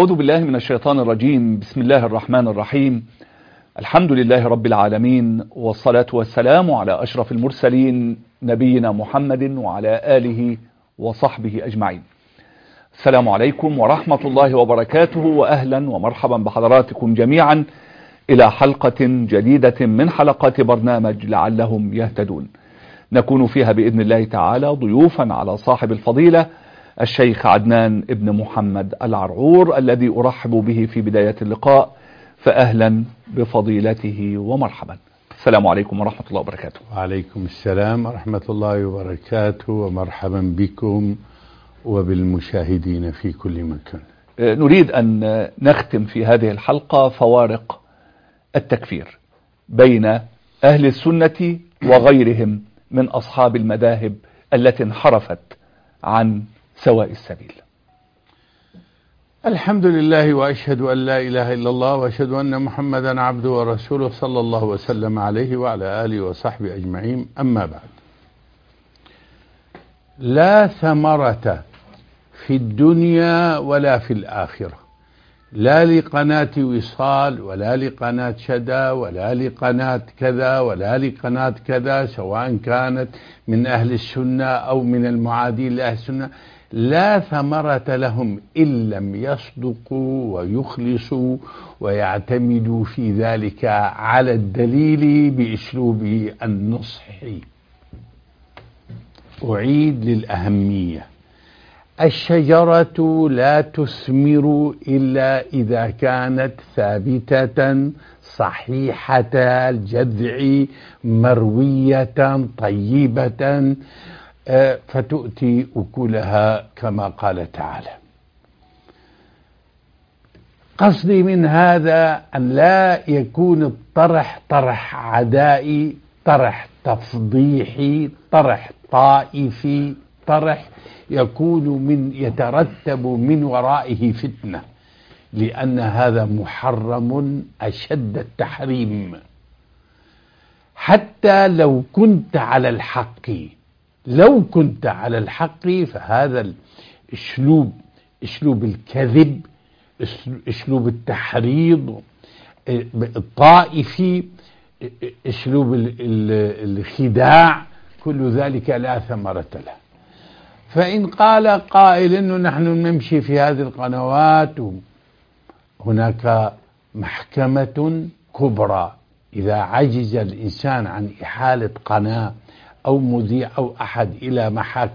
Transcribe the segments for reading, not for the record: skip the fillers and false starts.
أعوذ بالله من الشيطان الرجيم. بسم الله الرحمن الرحيم. الحمد لله رب العالمين، والصلاة والسلام على أشرف المرسلين نبينا محمد وعلى آله وصحبه أجمعين. السلام عليكم ورحمة الله وبركاته، وأهلا ومرحبا بحضراتكم جميعا إلى حلقة جديدة من حلقات برنامج لعلهم يهتدون، نكون فيها بإذن الله تعالى ضيوفا على صاحب الفضيلة الشيخ عدنان ابن محمد العرعور، الذي أرحب به في بداية اللقاء، فأهلا بفضيلته ومرحبا. السلام عليكم ورحمة الله وبركاته. وعليكم السلام ورحمة الله وبركاته، ومرحبا بكم وبالمشاهدين في كل مكان. نريد أن نختم في هذه الحلقة فوارق التكفير بين أهل السنة وغيرهم من أصحاب المذاهب التي انحرفت عن سواء السبيل. الحمد لله، وأشهد أن لا إله إلا الله، وأشهد أن محمدا عبده ورسوله، صلى الله وسلم عليه وعلى آله وصحبه أجمعين. أما بعد، لا ثمرة في الدنيا ولا في الآخرة، لا لقناة وصال ولا لقناة شدى ولا لقناة كذا ولا لقناة كذا، سواء كانت من أهل السنة أو من المعادين لأهل السنة، لا ثمرة لهم إن لم يصدقوا ويخلصوا ويعتمدوا في ذلك على الدليل بأسلوب النصح. أعيد للأهمية: الشجرة لا تثمر إلا إذا كانت ثابتة صحيحة الجذع مروية طيبة، فتؤتي أكلها كما قال تعالى. قصدي من هذا أن لا يكون الطرح طرح عدائي، طرح تفضيحي، طرح طائفي، طرح يكون يترتب من ورائه فتنة، لأن هذا محرم أشد التحريم. حتى لو كنت على الحق، فهذا الأسلوب، أسلوب الكذب، أسلوب التحريض الطائفي، أسلوب الخداع، كل ذلك لا ثمرة له. فإن قال قائل إنه نحن نمشي في هذه القنوات، هناك محكمة كبرى، إذا عجز الإنسان عن إحالة قناة أو مذيع أو أحد إلى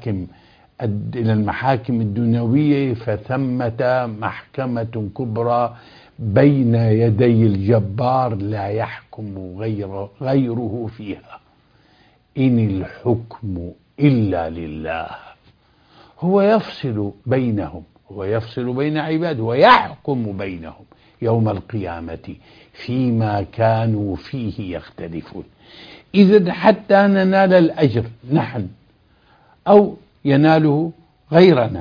المحاكم الدنيوية، فثمة محكمة كبرى بين يدي الجبار لا يحكم غيره فيها. إن الحكم إلا لله، هو يفصل بينهم، هو يفصل بين عباده ويحكم بينهم يوم القيامة فيما كانوا فيه يختلفون. إذن حتى ننال الأجر نحن أو يناله غيرنا،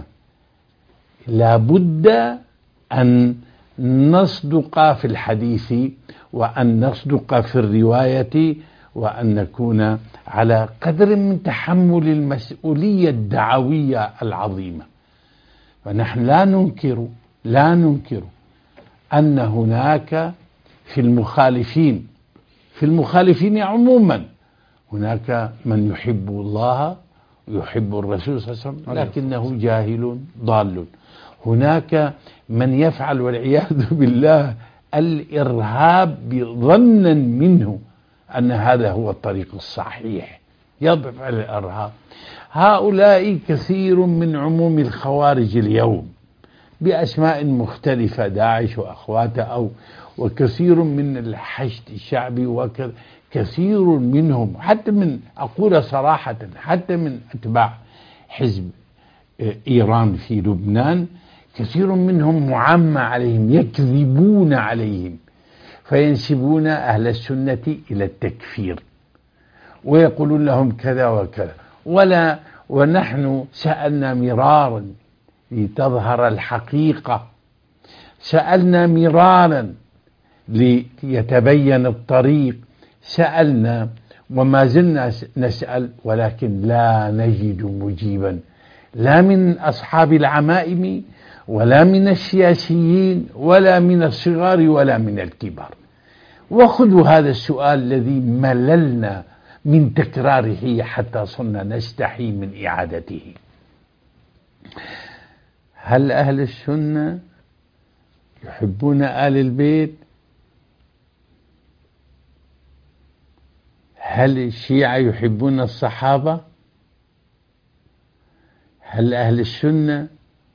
لابد أن نصدق في الحديث، وأن نصدق في الرواية، وأن نكون على قدر من تحمل المسؤولية الدعوية العظيمة. ونحن لا ننكر أن هناك في المخالفين عموما هناك من يحب الله ويحب الرسول صلى الله عليه وسلم لكنه جاهل ضال. هناك من يفعل والعياذ بالله الإرهاب ظنا منه أن هذا هو الطريق الصحيح، يفعل الإرهاب. هؤلاء كثير من عموم الخوارج اليوم بأسماء مختلفة، داعش وأخواته، وكثير من الحشد الشعبي، وكثير منهم حتى من، أقول صراحة، حتى من أتباع حزب إيران في لبنان، كثير منهم معمى عليهم، يكذبون عليهم، فينسبون أهل السنة إلى التكفير ويقولون لهم كذا وكذا. ونحن سألنا مرارا لتظهر الحقيقة، سألنا مرارا ليتبين الطريق، سألنا وما زلنا نسأل، ولكن لا نجد مجيبا، لا من أصحاب العمائم ولا من السياسيين ولا من الصغار ولا من الكبار. وخذوا هذا السؤال الذي مللنا من تكراره حتى صرنا نستحي من إعادته: هل أهل السنة يحبون آل البيت؟ هل الشيعة يحبون الصحابة؟ هل أهل السنة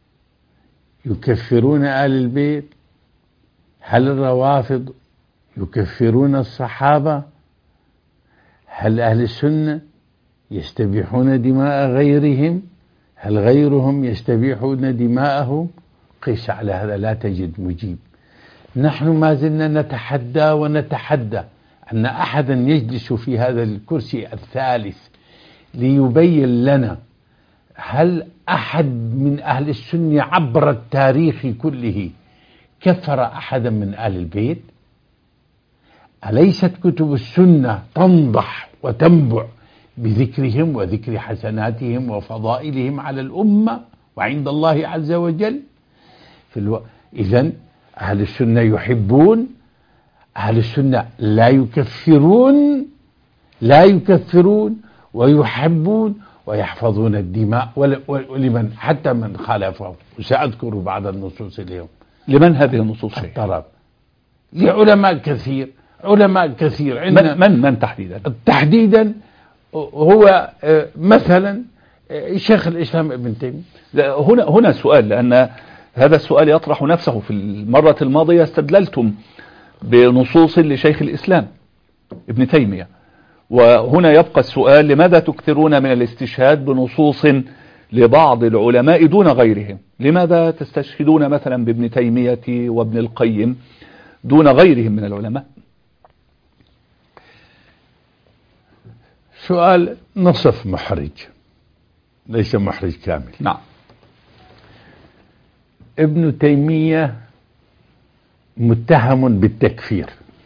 يكفرون آل البيت؟ هل الروافض يكفرون الصحابة؟ هل أهل السنة يستبيحون دماء غيرهم؟ هل غيرهم يستبيحون دماءهم؟ قيس على هذا لا تجد مجيب. نحن ما زلنا نتحدى ونتحدى أن أحدا يجلس في هذا الكرسي الثالث ليبين لنا هل أحد من أهل السنة عبر التاريخ كله كفر أحدا من آل البيت؟ أليست كتب السنة تنضح وتنبع بذكرهم وذكر حسناتهم وفضائلهم على الأمة وعند الله عز وجل؟ إذن أهل السنة يحبون، أهل السنة لا يكفرون ويحبون ويحفظون الدماء ولمن حتى من خالفهم. وسأذكر بعض النصوص اليوم. لمن هذه النصوص؟ الطرب لعلماء كثير عندنا. من تحديدا هو مثلا شيخ الإسلام ابن تيمية. هنا سؤال، لأن هذا السؤال يطرح نفسه. في المرة الماضية استدللتم بنصوص لشيخ الإسلام ابن تيمية، وهنا يبقى السؤال: لماذا تكثرون من الاستشهاد بنصوص لبعض العلماء دون غيرهم؟ لماذا تستشهدون مثلا بابن تيمية وابن القيم دون غيرهم من العلماء؟ سؤال نصف محرج، ليس محرج كامل. نعم. ابن تيمية متهم بالتكفير.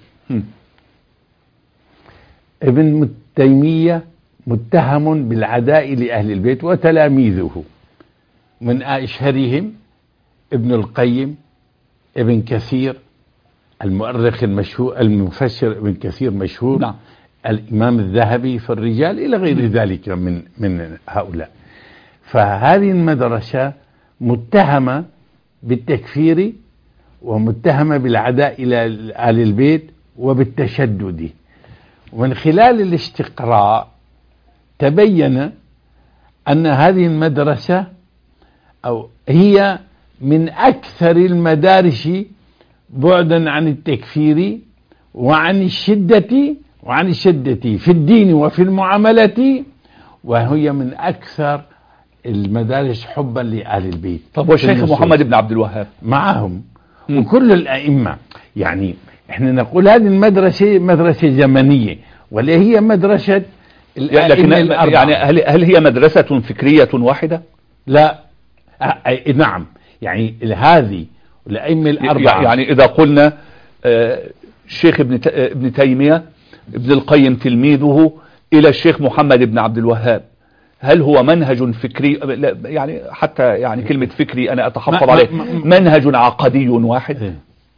ابن تيمية متهم بالعداء لأهل البيت وتلاميذه، من أشهرهم ابن القيم، ابن كثير المؤرخ المشهور المفسر ابن كثير مشهور. نعم. الإمام الذهبي في الرجال إلى غير ذلك من هؤلاء. فهذه المدرسة متهمة بالتكفير ومتهمة بالعداء إلى آل البيت وبالتشدد. ومن خلال الاستقراء تبين أن هذه المدرسة هي من أكثر المدارس بعدا عن التكفير وعن الشدة في الدين وفي المعاملة، وهي من أكثر المدارس حبا لآل البيت. طب والشيخ محمد بن عبد الوهاب معهم وكل الأئمة. يعني احنا نقول هذه المدرسة مدرسة زمنية، ولا هي مدرسة الأئمة الأربعة؟ يعني هل هي مدرسة فكرية واحدة؟ لا. نعم، يعني هذه الأئمة الأربعة. يعني إذا قلنا الشيخ ابن تيمية ابن القيم تلميذه إلى الشيخ محمد بن عبد الوهاب، هل هو منهج فكري؟ يعني حتى يعني كلمة فكري أنا أتحفظ عليه. منهج عقدي واحد،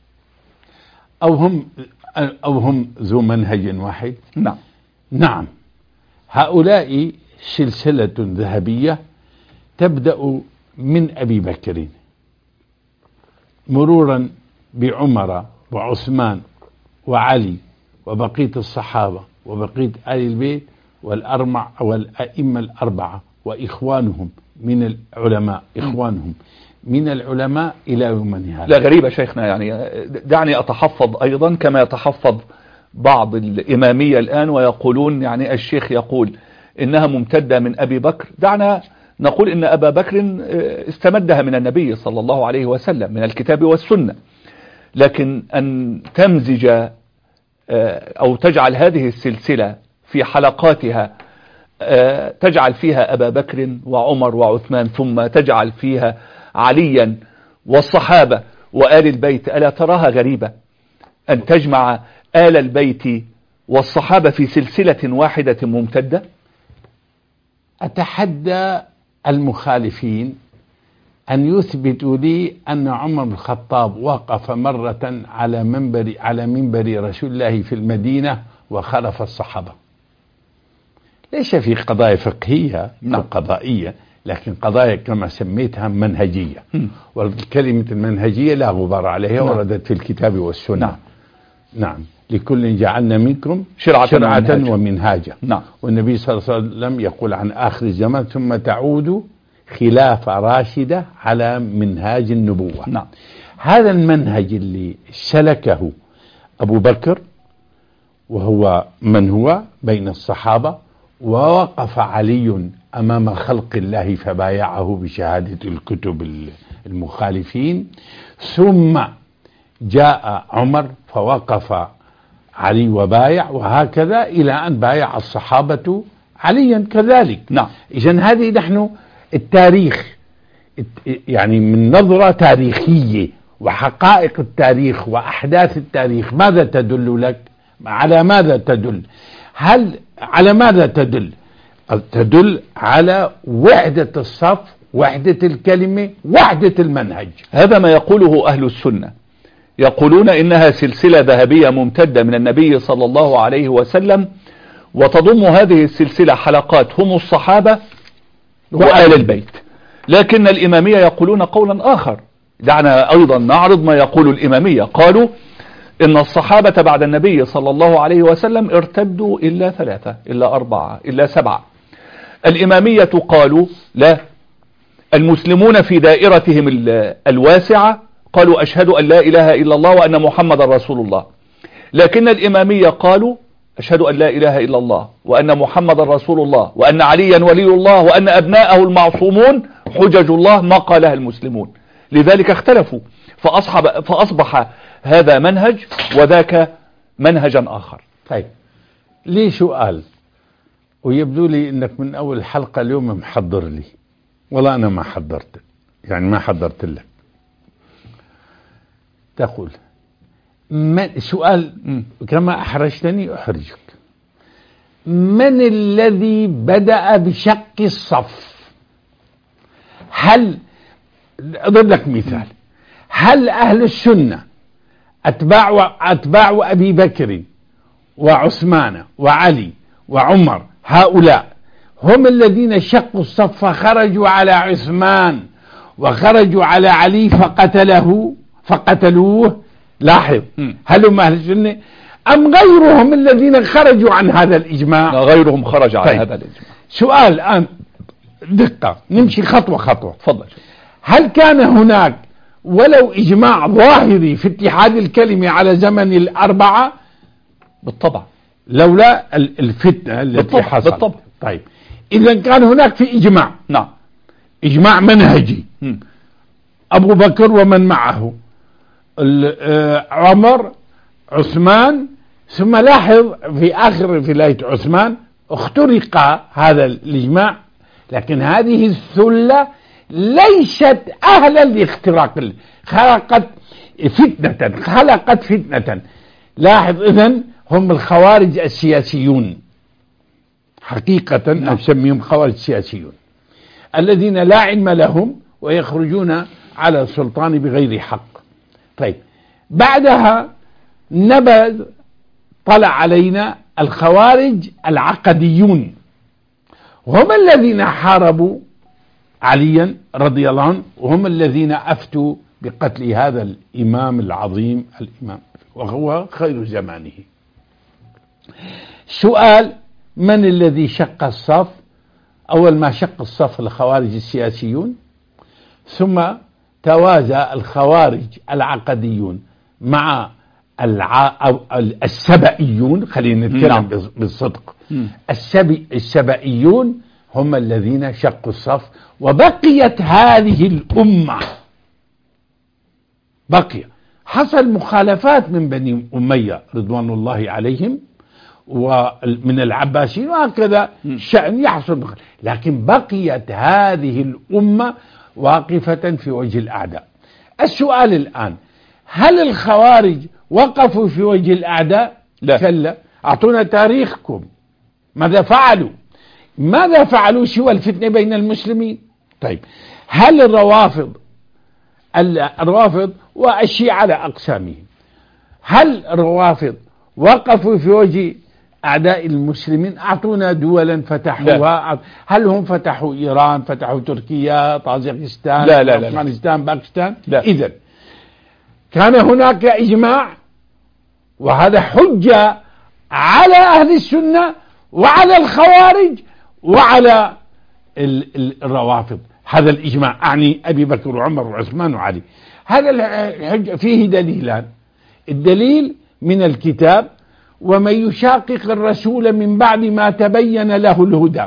أو هم ذو منهج واحد. نعم. هؤلاء سلسلة ذهبية تبدأ من أبي بكر مرورا بعمر وعثمان وعلي وبقية الصحابة وبقية آل البيت والأئمة الأربعة وإخوانهم من العلماء إلى يومنا هذا. لا غريبة شيخنا، يعني دعني أتحفظ أيضا كما يتحفظ بعض الإمامية الآن ويقولون، يعني الشيخ يقول إنها ممتدة من أبي بكر. دعنا نقول إن أبا بكر استمدها من النبي صلى الله عليه وسلم من الكتاب والسنة، لكن أن تمزج أو تجعل هذه السلسلة في حلقاتها تجعل فيها أبا بكر وعمر وعثمان، ثم تجعل فيها عليا والصحابة وآل البيت، ألا تراها غريبة أن تجمع آل البيت والصحابة في سلسلة واحدة ممتدة؟ أتحدى المخالفين أن يثبتوا لي أن عمر بن الخطاب وقف مرة على منبر رسول الله في المدينة وخلف الصحابة. ليس في قضايا فقهية أو قضائية، لكن قضايا كما سميتها منهجية. والكلمة المنهجية لا غبار عليها، وردت في الكتاب والسنة. نعم. لكل جعلنا منكم شرعة ومنهاجا. والنبي صلى الله عليه وسلم يقول عن آخر الزمان ثم تعود خلافة راشدة على منهاج النبوة. هذا المنهج اللي سلكه أبو بكر وهو من هو بين الصحابة، ووقف علي أمام خلق الله فبايعه بشهادة الكتب المخالفين، ثم جاء عمر فوقف علي وبايع، وهكذا إلى أن بايع الصحابة عليا كذلك. إذن هذه نحن التاريخ يعني من نظرة تاريخية وحقائق التاريخ وأحداث التاريخ ماذا تدل لك؟ على ماذا تدل؟ هل على ماذا تدل؟ تدل على وحدة الصف، وحدة الكلمة، وحدة المنهج. هذا ما يقوله أهل السنة، يقولون إنها سلسلة ذهبية ممتدة من النبي صلى الله عليه وسلم، وتضم هذه السلسلة حلقات هم الصحابة وآل البيت. لكن الإمامية يقولون قولا آخر، دعنا أيضا نعرض ما يقول الإمامية. قالوا إن الصحابة بعد النبي صلى الله عليه وسلم ارتدوا إلا 3 إلا 4 إلا 7. الإمامية قالوا لا، المسلمون في دائرتهم الواسعة قالوا أشهد أن لا إله إلا الله وأن محمد رسول الله. لكن الإمامية قالوا أشهد أن لا إله إلا الله وأن محمد رسول الله وأن عليا ولي الله وأن أبناءه المعصومون حجج الله ما قالها المسلمون. لذلك اختلفوا، فأصبح هذا منهج وذاك منهجا آخر. طيب لي سؤال، ويبدو لي أنك من أول حلقة اليوم محضر لي، والله أنا ما حضرت، يعني ما حضرت لك. تقول سؤال كما أحرجتني أحرجك، من الذي بدأ بشق الصف؟ هل أضرب لك مثال، هل أهل السنة أتباع أبي بكر وعثمان وعلي وعمر هؤلاء هم الذين شقوا الصف فخرجوا على عثمان وخرجوا على علي فقتلوه؟ لاحظ، هل هم أهل السنة أم غيرهم الذين خرجوا عن هذا الإجماع؟ غيرهم خرج عن هذا الإجماع. سؤال الآن دقة، نمشي خطوة خطوة. تفضل. هل كان هناك ولو إجماع ظاهري في اتحاد الكلمة على زمن الأربعة؟ بالطبع، لولا الفتنة التي حصلت. بالطبع. طيب إذا كان هناك في إجماع، نعم، إجماع منهجي، أبو بكر ومن معه، عمر، عثمان، ثم لاحظ في آخر ولاية عثمان اخترق هذا الإجماع، لكن هذه الثلة ليست أهلا لاختراق، خلقت فتنة. لاحظ، إذن هم الخوارج السياسيون حقيقة، نسميهم خوارج سياسيون الذين لا علم لهم ويخرجون على السلطان بغير حق. طيب بعدها طلع علينا الخوارج العقديون، هم الذين حاربوا عليا رضي الله عنه، وهم الذين أفتوا بقتل هذا الإمام العظيم، الإمام وهو خير زمانه. سؤال، من الذي شق الصف؟ أول ما شق الصف الخوارج السياسيون، ثم توازى الخوارج العقديون مع السبئيون، خلينا نتكلم بالصدق. السبئيون هم الذين شقوا الصف، وبقيت هذه الأمة حصل مخالفات من بني أمية رضوان الله عليهم ومن العباسيين، وهكذا شأن يحصل، لكن بقيت هذه الأمة واقفة في وجه الأعداء. السؤال الآن، هل الخوارج وقفوا في وجه الأعداء؟ لا. كلا. أعطونا تاريخكم، ماذا فعلوا سوى الفتنة بين المسلمين؟ طيب هل الروافض والشيعة على أقسامهم، هل الروافض وقفوا في وجه أعداء المسلمين؟ أعطونا دولا فتحوها. هل هم فتحوا إيران، فتحوا تركيا، طاجكستان، لا أفغانستان، باكستان؟ لا. إذن كان هناك إجماع، وهذا حجة على أهل السنة وعلى الخوارج وعلى الروافض. هذا الإجماع أعني أبي بكر وعمر وعثمان وعلي. هذا الحجة فيه دليلان: الدليل من الكتاب: ومن يشاقق الرسول من بعد ما تبين له الهدى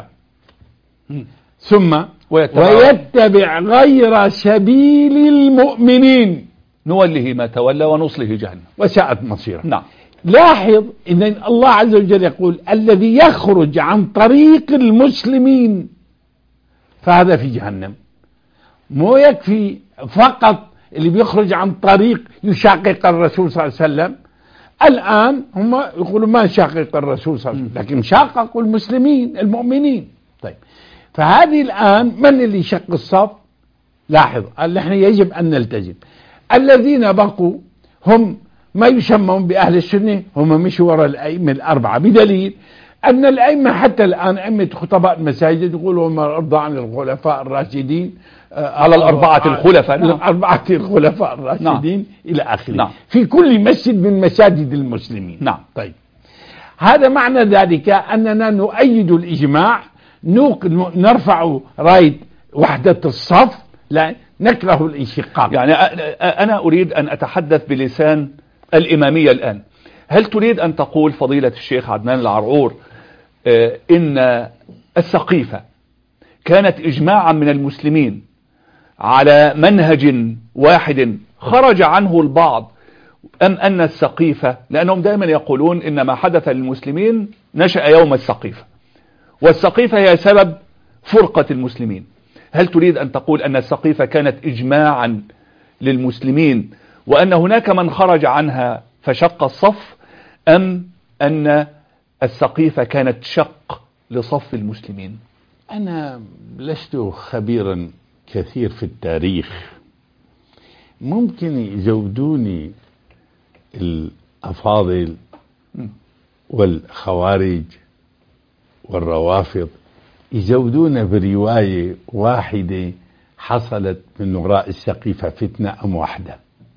ثم ويتبع غير سبيل المؤمنين نوله ما تولى ونصله جهنم وساءت مصيره. نعم. لاحظ إن الله عز وجل يقول: الذي يخرج عن طريق المسلمين فهذا في جهنم. مو يكفي فقط اللي بيخرج عن طريق يشاقق الرسول صلى الله عليه وسلم. الآن هم يقولوا ما شاقق الرسول صلى الله عليه وسلم، لكن شاققوا المسلمين المؤمنين. طيب، فهذه الآن من اللي شق الصف؟ لاحظ، نحن يجب أن نلتزم. الذين بقوا هم ما يسمون بأهل السنة، هم مشوا وراء الأئمة الأربعة، بدليل أن الأئمة حتى الآن أئمة خطباء المساجد يقولوا: وما أرضى عن الخلفاء الراشدين على الأربعة الخلفاء. نعم. الأربعة الخلفاء الراشدين. نعم. إلى آخره. نعم. في كل مسجد من مساجد المسلمين. نعم. طيب، هذا معنى ذلك أننا نؤيد الإجماع، نرفع راية وحدة الصف، لا نكره الانشقاق. يعني أنا أريد أن أتحدث بلسان الإمامية الآن. هل تريد أن تقول فضيلة الشيخ عدنان العرعور إن السقيفة كانت إجماعا من المسلمين على منهج واحد خرج عنه البعض، أم أن السقيفة، لأنهم دائما يقولون إن ما حدث للمسلمين نشأ يوم السقيفة، والسقيفة هي سبب فرقة المسلمين. هل تريد أن تقول أن السقيفة كانت إجماعا للمسلمين وأن هناك من خرج عنها فشق الصف، أم أن السقيفة كانت شق لصف المسلمين؟ أنا لست خبيرا كثير في التاريخ، ممكن يزودوني الأفاضل والخوارج والروافض يزودون برواية واحدة حصلت من وراء السقيفة فتنة أم واحدة.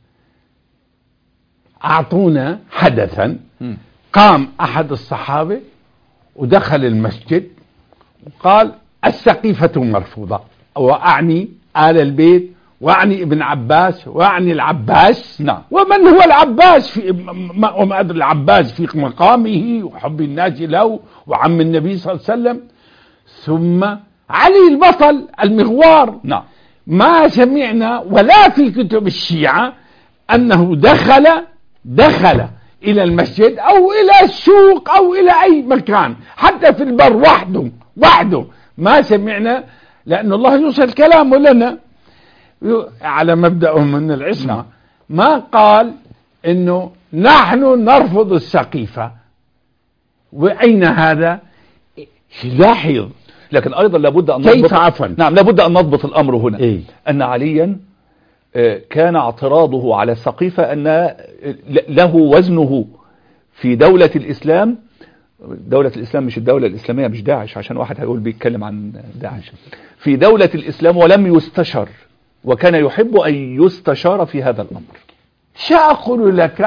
أعطونا حدثا قام أحد الصحابة ودخل المسجد وقال: السقيفة مرفوضة، وأعني آل البيت، وأعني ابن عباس، وأعني العباس. نعم. ومن هو العباس؟ وما أدري العباس في مقامه وحب الناس له وعم النبي صلى الله عليه وسلم. ثم علي البطل المغوار. نعم. ما سمعنا ولا في كتب الشيعة أنه دخل إلى المسجد أو إلى السوق أو إلى أي مكان، حتى في البر وحده ما سمعنا، لأن الله يوصل كلامه لنا على مبدأهم من العصمة. ما قال إنه نحن نرفض السقيفة. وأين هذا؟ لاحظ. لكن أيضا لابد أن كيف عفوا؟ نعم، لابد أن نضبط الأمر هنا. إيه؟ أن عليا كان اعتراضه على السقيفة أن له وزنه في دولة الإسلام. دولة الإسلام مش الدولة الإسلامية، مش داعش، عشان واحد هيقول بيتكلم عن داعش. في دولة الإسلام ولم يستشر، وكان يحب أن يستشار في هذا الأمر. سأقول لك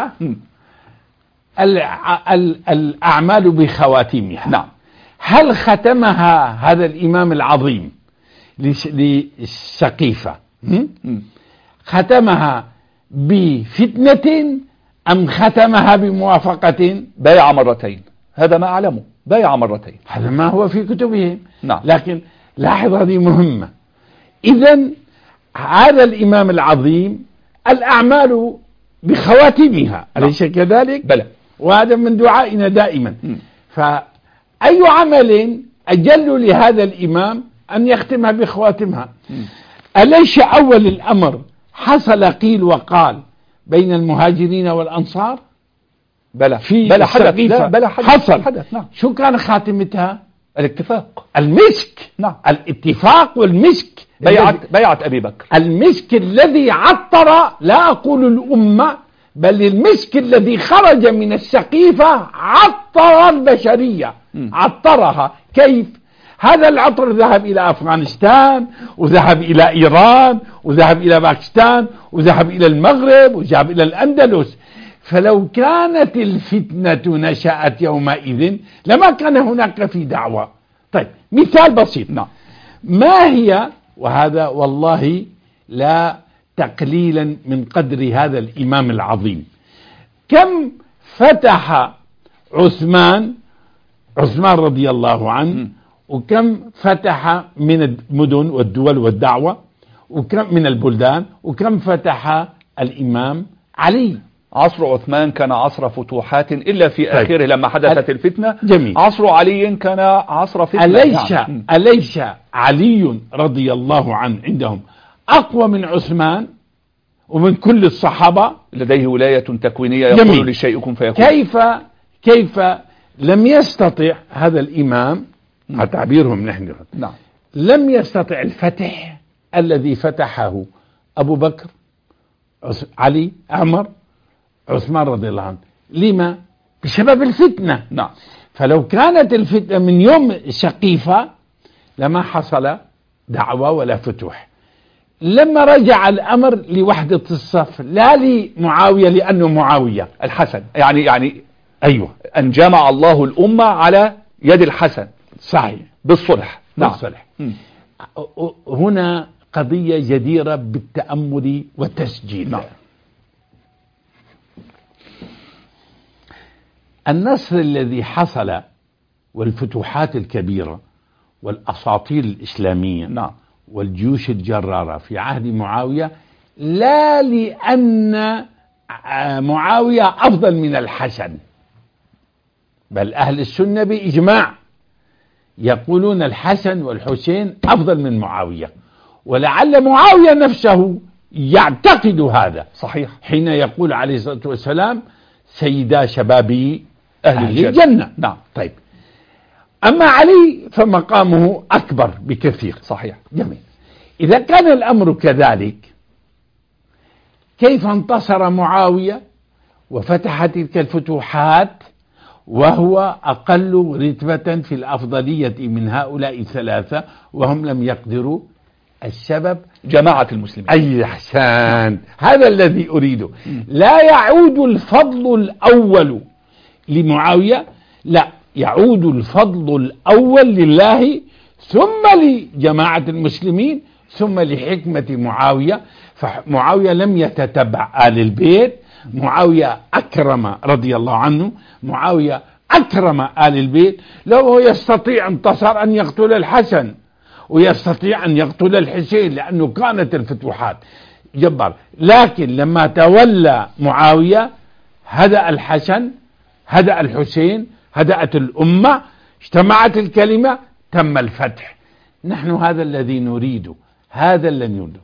الأعمال بخواتيمها. نعم. هل ختمها هذا الإمام العظيم للسقيفة ختمها بفتنة أم ختمها بموافقة؟ بايع مرتين، هذا ما أعلمه، بايع مرتين، هذا ما هو في كتبهم. نعم. لكن لاحظ، هذه مهمة. إذن هذا الإمام العظيم الأعمال بخواتمها، أليس كذلك؟ بلى. وهذا من دعائنا دائما. فأي عمل أجل لهذا الإمام أن يختمها بخواتمها؟ أليس أول الأمر حصل قيل وقال بين المهاجرين والأنصار؟ بلى. في بلى حدث. لا بلى حصل. حدث. نعم. شو كان خاتمتها؟ الاتفاق. المسك. نعم. الاتفاق والمسك. بيعة أبي بكر. المسك الذي عطر، لا أقول الأمة، بل المسك الذي خرج من السقيفة عطر البشرية، عطرها. كيف؟ هذا العطر ذهب إلى أفغانستان، وذهب إلى إيران، وذهب إلى باكستان، وذهب إلى المغرب، وذهب إلى الأندلس. فلو كانت الفتنة نشأت يومئذ لما كان هناك في دعوة. طيب، مثال بسيط. نعم. ما هي، وهذا والله لا تقليلا من قدر هذا الإمام العظيم، كم فتح عثمان رضي الله عنه، وكم فتح من المدن والدول والدعوة، وكم من البلدان، وكم فتح الإمام علي. عصر عثمان كان عصر فتوحات إلا في آخره لما حدثت الفتنة. جميل. عصر علي كان عصر فتنة. أليس علي رضي الله عنه عندهم أقوى من عثمان ومن كل الصحابة؟ لديه ولاية تكوينية يقول للشيء كن فيكون. كيف لم يستطع هذا الإمام، على تعبيرهم نحن، نعم، لم يستطع الفتح الذي فتحه أبو بكر، علي، عمر، عثمان رضي الله عنه؟ لما؟ بسبب الفتنة. نعم. فلو كانت الفتنة من يوم سقيفة لما حصل دعوة ولا فتوح. لما رجع الأمر لوحدة الصف، لا لمعاوية لأنه معاوية الحسن، يعني أيوة، أن جمع الله الأمة على يد الحسن. صحيح، بالصلح. نعم. بالصلح. هنا قضية جديرة بالتأمل والتسجيل. نعم. النصر الذي حصل والفتوحات الكبيرة والأساطير الإسلامية، نعم، والجيوش الجرارة في عهد معاوية، لا لأن معاوية أفضل من الحسن، بل أهل السنة بإجماع يقولون الحسن والحسين أفضل من معاوية، ولعل معاوية نفسه يعتقد هذا. صحيح. حين يقول عليه الصلاة والسلام سيدا شباب أهل الجنة. نعم. طيب، أما علي فمقامه أكبر بكثير. صحيح. جميل. إذا كان الأمر كذلك، كيف انتصر معاوية وفتح تلك الفتوحات وهو أقل رتبة في الأفضلية من هؤلاء الثلاثة وهم لم يقدروا؟ السبب جماعة المسلمين. أي أحسان، هذا الذي أريده. لا يعود الفضل الأول لمعاوية، لا، يعود الفضل الأول لله، ثم لجماعة المسلمين، ثم لحكمة معاوية. فمعاوية لم يتتبع آل البيت، معاوية أكرم رضي الله عنه، معاوية أكرم آل البيت. لو هو يستطيع انتصر أن يقتل الحسن ويستطيع أن يقتل الحسين، لأنه كانت الفتوحات جبار. لكن لما تولى معاوية هدأ الحسن، هدأ الحسين، هدأت الأمة، اجتمعت الكلمة، تم الفتح. نحن هذا الذي نريده، هذا الذي نريده.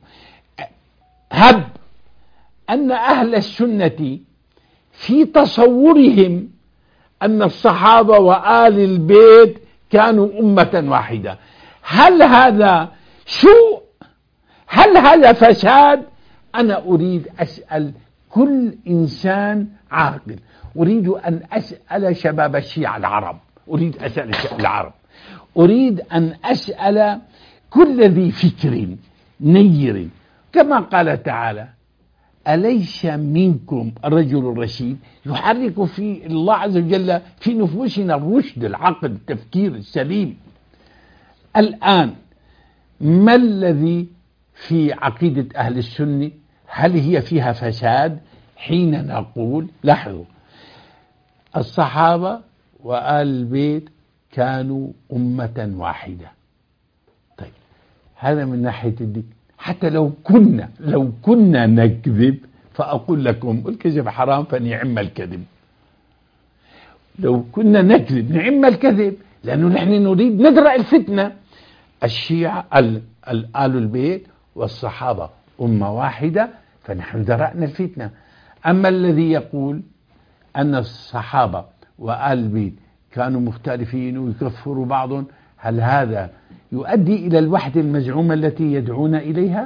هب أن أهل السنة في تصورهم أن الصحابة وآل البيت كانوا أمة واحدة، هل هذا سوء؟ هل هذا فساد؟ أنا أريد أسأل كل إنسان عاقل، أريد أن أسأل شباب الشيعة العرب، أريد أسأل العرب، أريد أن أسأل كل ذي فكر نير، كما قال تعالى: أليس منكم الرجل الرشيد؟ يحرك في الله عز وجل في نفوسنا الرشد، العقل، التفكير السليم. الآن ما الذي في عقيدة أهل السنة؟ هل هي فيها فساد حين نقول لاحظوا الصحابة وآل البيت كانوا أمة واحدة؟ طيب، هذا من ناحية الدين. حتى لو كنا نكذب، فأقول لكم الكذب حرام فنعم الكذب. لو كنا نكذب نعم الكذب، لأنه نحن نريد ندرأ الفتنة. الشيعة آل البيت والصحابة أمة واحدة، فنحن درأنا الفتنة. أما الذي يقول أن الصحابة وآل البيت كانوا مختلفين ويكفروا بعضهم، هل هذا يؤدي إلى الوحدة المزعومة التي يدعون إليها؟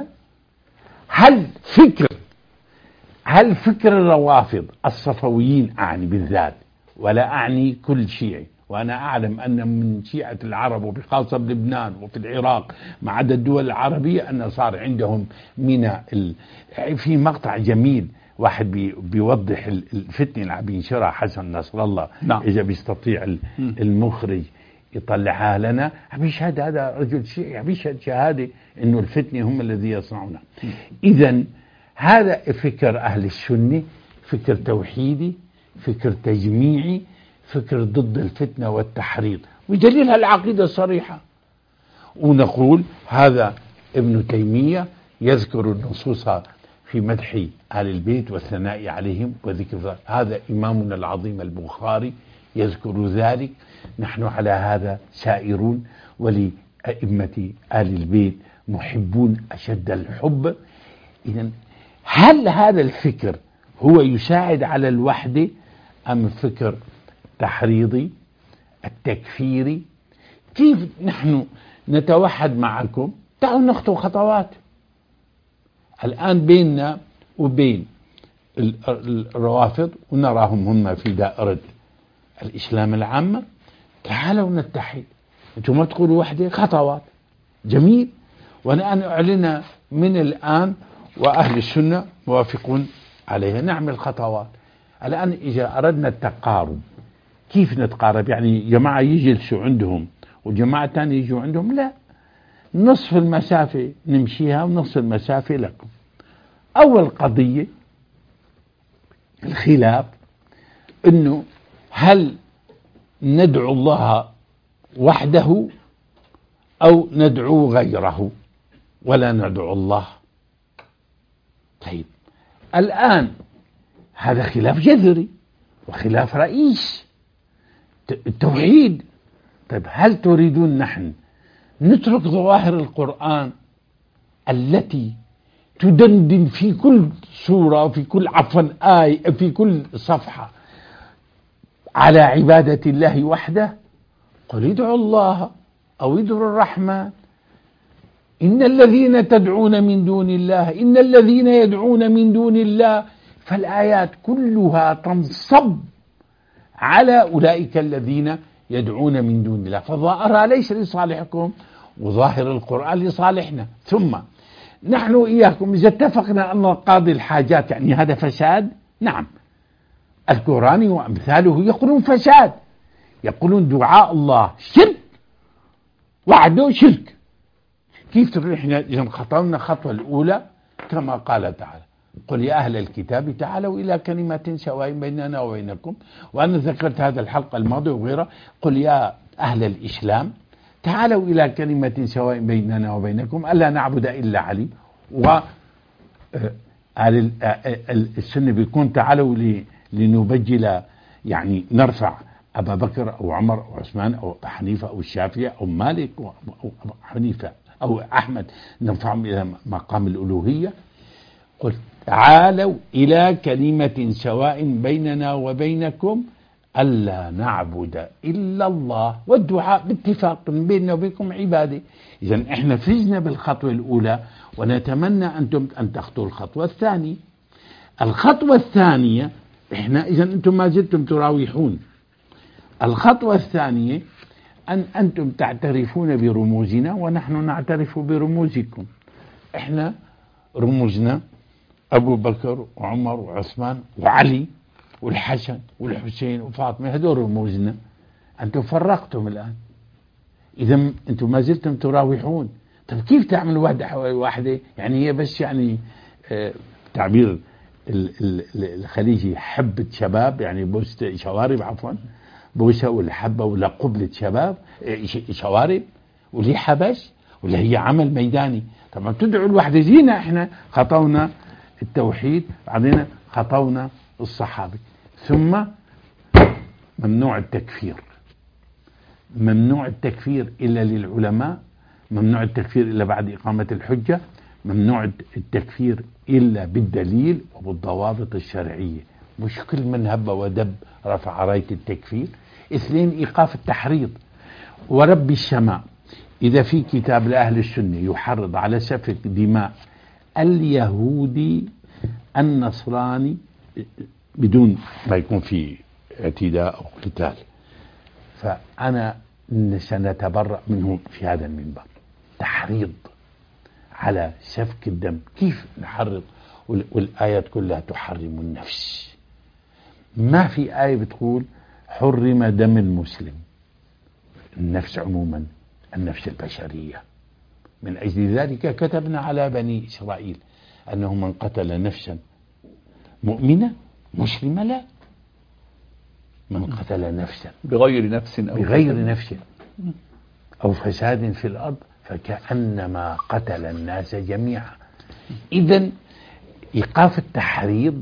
هل فكر الروافض الصفويين أعني بالذات، ولا أعني كل شيعي، وأنا أعلم أن من شيعة العرب وبخاصة بلبنان وفي العراق ما عدا الدول العربية أن صار عندهم من في مقطع جميل واحد بيوضح الفتنة اللي عم بينشرها حسن نصر الله. نعم. إذا بيستطيع المخرج يطلعها لنا، عم يشهد هذا رجل شيعي، عم يشهد شهادة إنه الفتنة هم الذي يصنعونها. إذا هذا فكر أهل السنة، فكر توحيدي، فكر تجميعي، فكر ضد الفتنة والتحريض، بدليل العقيدة الصريحة. ونقول هذا ابن تيمية يذكر النصوص في مدح آل البيت والثناء عليهم وذكر ذلك، هذا إمامنا العظيم البخاري يذكر ذلك. نحن على هذا سائرون، ولأئمة آل البيت محبون أشد الحب. إذن هل هذا الفكر هو يساعد على الوحدة أم فكر تحريضي التكفيري؟ كيف نحن نتوحد معكم؟ تعالوا نخطو خطوات. الآن بيننا وبين الروافض ونراهم هم في دائرة الإسلام العامة، تعالوا نتحد. أنتم ما تقولوا وحدة، خطوات جميل. وأنا أعلن من الآن وأهل السنة موافقون عليها، نعمل خطوات. الآن إذا أردنا التقارب، كيف نتقارب؟ يعني جماعة يجلسوا عندهم وجماعة تانية يجوا عندهم؟ لا، نصف المسافة نمشيها ونصف المسافة لكم. أول قضية الخلاف إنه هل ندعو الله وحده أو ندعو غيره ولا ندعو الله؟ طيب الآن هذا خلاف جذري وخلاف رئيس التوحيد. طيب هل تريدون نحن نترك ظواهر القرآن التي تدندن في كل سورة، في كل آية، في كل صفحة على عبادة الله وحده؟ قل ادعوا الله أو ادعوا الرحمن، إن الذين تدعون من دون الله، إن الذين يدعون من دون الله. فالآيات كلها تنصب على أولئك الذين يدعون من دون الله، فظاهرها ليس لصالحكم وظاهر القرآن لصالحنا. ثم نحن إياكم إذا اتفقنا أن قاضي الحاجات يعني هذا فساد، نعم، القرآن وأمثاله يقولون فساد، يقولون دعاء الله شرك، وعده شرك. كيف تقول إحنا إذا خطونا الخطوة الأولى كما قال تعالى: قل يا أهل الكتاب تعالوا إلى كلمة سواء بيننا وبينكم. وأنا ذكرت هذا الحلقة الماضية وغيرها، قل يا أهل الإسلام تعالوا إلى كلمة سواء بيننا وبينكم ألا نعبد إلا علي. و السنة بيكون تعالوا لنبجل، يعني نرفع أبا بكر أو عمر أو عثمان أو أبا حنيفة أو الشافعي أو مالك أو أبا حنيفة أو أحمد، نرفعهم إلى مقام الألوهية. قل تعالوا إلى كلمة سواء بيننا وبينكم ألا نعبد إلا الله، والدعاء باتفاق بيننا وبينكم عبادة. إذن إحنا فزنا بالخطوة الأولى، ونتمنى أنتم أن تخطوا الخطوة الثانية. الخطوة الثانية إحنا إذن أنتم ما زلتم تراوحون. الخطوة الثانية أن أنتم تعترفون برموزنا ونحن نعترف برموزكم. إحنا رموزنا أبو بكر وعمر وعثمان وعلي والحسن والحسين وفاطمة، هذول رموزنا. أنتم فرقتم الآن، إذا أنتم ما زلتم تراوحون. طيب كيف تعملوا واحدة؟ يعني هي بس يعني تعبير الخليجي حبة شباب، يعني بوسة شوارب، عفوا بوسة ولا حبة ولا قبلة شباب شوارب وليحة بس، ولا هي عمل ميداني؟ طبعا تدعوا الوحدة. زينا احنا خطونا التوحيد، بعدين خطونا الصحابة، ثم ممنوع التكفير. ممنوع التكفير إلا للعلماء، ممنوع التكفير إلا بعد إقامة الحجة، ممنوع التكفير إلا بالدليل وبالضوابط الشرعية، مش كل من هب ودب رفع راية التكفير. اثنين، إيقاف التحريض ورب السماء. إذا في كتاب لأهل السنة يحرض على سفك دماء اليهودي النصراني بدون ما يكون في اعتداء أو قتال، فأنا سنتبرأ منه في هذا المنبر. تحريض على سفك الدم، كيف نحرض والآيات كلها تحرم النفس؟ ما في آية بتقول حرم دم المسلم. النفس عموما النفس البشرية، من أجل ذلك كتبنا على بني إسرائيل أنه من قتل نفسا مؤمنة مسلمة لا، من قتل نفسا بغير نفس أو فساد في الأرض فكأنما قتل الناس جميعا. إذن إيقاف التحريض.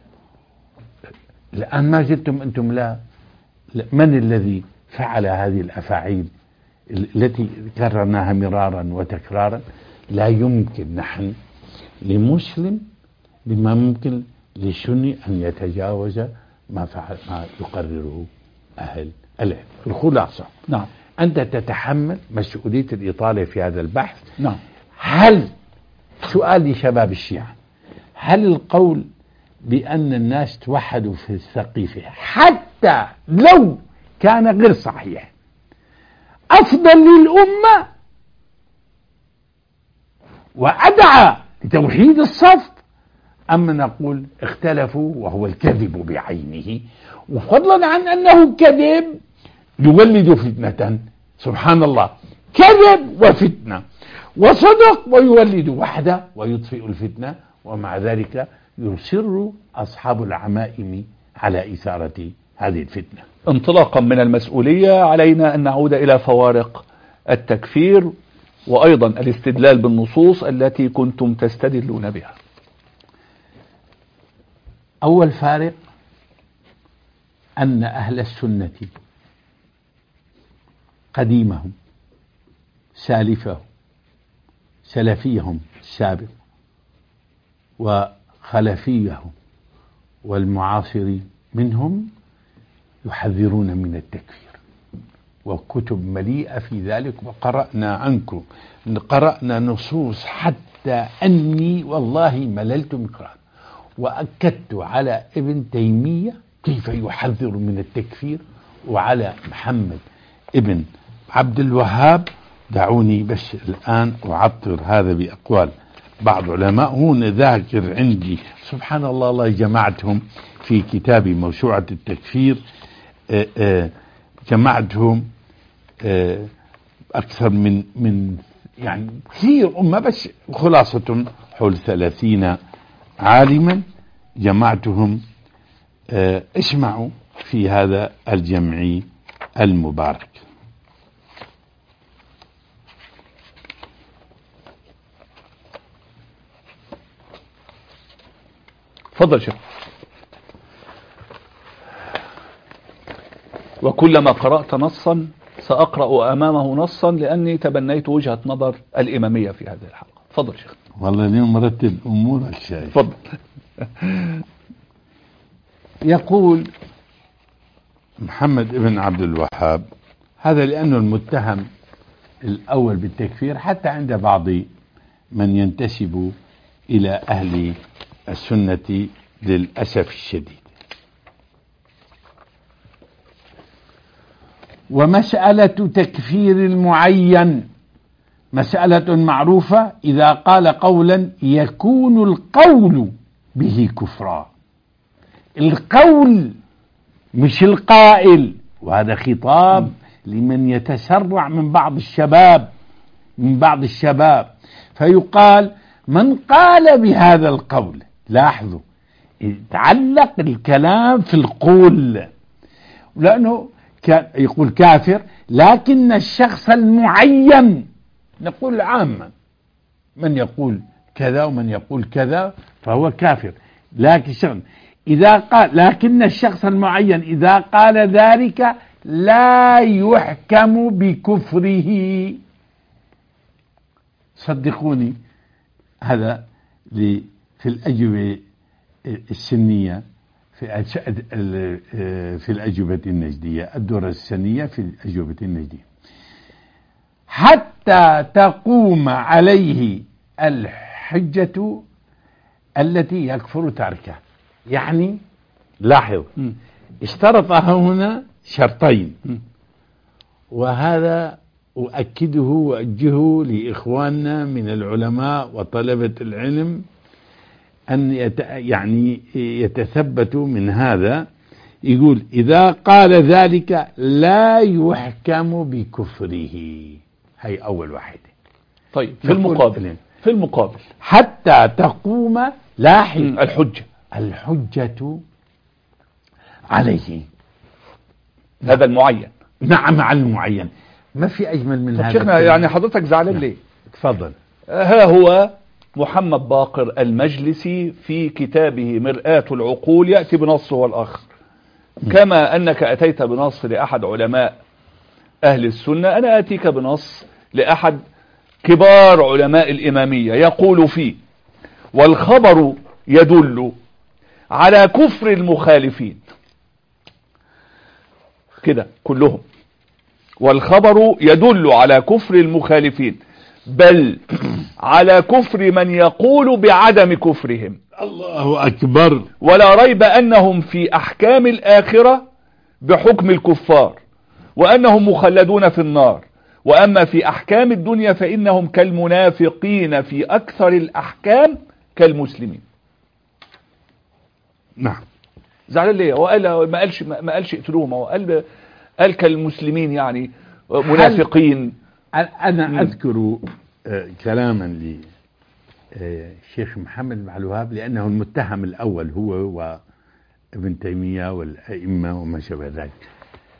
الآن ما قلتم أنتم لا، من الذي فعل هذه الأفاعيل التي كررناها مرارا وتكرارا؟ لا يمكن نحن لمسلم بما ممكن للسني أن يتجاوز ما فعل ما يقرره أهل العلم. الخلاصة نعم، أنت تتحمل مسؤولية الإطالة في هذا البحث. نعم. هل، سؤال لشباب الشيعة، هل القول بأن الناس توحدوا في السقيفة حتى لو كان غير صحيح أفضل للأمة وأدعى لتوحيد الصف، أما نقول اختلفوا وهو الكذب بعينه، وفضلا عن أنه كذب يولد فتنة؟ سبحان الله، كذب وفتنة، وصدق ويولد وحده ويطفئ الفتنة، ومع ذلك يصر أصحاب العمائم على إثارة هذه الفتنة. انطلاقا من المسؤولية علينا أن نعود إلى فوارق التكفير وأيضا الاستدلال بالنصوص التي كنتم تستدلون بها. أول فارق أن أهل السنة قديمهم سالفهم سلفيهم السابق وخلفيهم والمعاصر منهم يحذرون من التكفير، وكتب مليئة في ذلك، وقرأنا عنكم، قرأنا نصوص حتى أني والله مللت من قراءة، وأكدت على ابن تيمية كيف يحذر من التكفير، وعلى محمد ابن عبد الوهاب. دعوني بس الآن أعطر هذا بأقوال بعض علماء. هون ذاكر عندي سبحان الله، الله جمعتهم في كتابي موسوعة التكفير، جمعتهم أكثر من يعني كثير أمة، بس خلاصة حول 30 عالما جمعتهم. اسمعوا في هذا الجمع المبارك. تفضل شيخ. وكلما قرأت نصا سأقرأ أمامه نصا لأني تبنيت وجهة نظر الإمامية في هذه الحلقة. تفضل شيخ. والله اليوم مرتب أمورك شايف. تفضل. يقول محمد ابن عبد الوهاب، هذا لأنه المتهم الأول بالتكفير حتى عند بعض من ينتسب إلى أهل السنة للأسف الشديد. ومسألة تكفير المعين مسألة معروفة، إذا قال قولا يكون القول به كفرا. القول مش القائل، وهذا خطاب لمن يتسرع من بعض الشباب فيقال من قال بهذا القول. لاحظوا، يتعلق الكلام في القول، لأنه يقول كافر، لكن الشخص المعين، نقول عاما من يقول كذا ومن يقول كذا فهو كافر، لكن الشخص المعين إذا قال ذلك لا يحكم بكفره. صدقوني، هذا في الأجوبة السنية، في الأجوبة النجدية، الدورة السنية في الأجوبة النجدية، حتى تقوم عليه الحجة التي يكفر تركه. يعني لاحظ، اشترطها هنا شرطين، وهذا أؤكده وأوجهه لإخواننا من العلماء وطلبة العلم أن يتثبتوا من هذا. يقول إذا قال ذلك لا يحكم بكفره. هي أول واحدة. طيب في المقابل حتى تقوم لاحظ الحجة عليه، هذا المعين. نعم، على المعين. ما في أجمل من هذا. شيخنا يعني حضرتك زعلان ليه؟ تفضل. ها هو محمد باقر المجلسي في كتابه مرآة العقول يأتي بنصه والآخر، كما أنك أتيت بنص لأحد علماء أهل السنة، أنا أتيك بنص لأحد كبار علماء الإمامية يقول فيه: والخبر يدل على كفر المخالفين. كده كلهم. والخبر يدل على كفر المخالفين، بل على كفر من يقول بعدم كفرهم. الله أكبر. ولا ريب أنهم في أحكام الآخرة بحكم الكفار، وأنهم مخلدون في النار. وأما في أحكام الدنيا فإنهم كالمنافقين، في أكثر الأحكام كالمسلمين. نعم. زعلان ليه؟ هو قال ما قالش اقتلوهم، هو قال كالمسلمين، يعني منافقين. أنا أذكر كلاما للشيخ محمد بن عبد الوهاب، لأنه المتهم الأول هو وابن تيمية والأئمة وما شابه ذلك.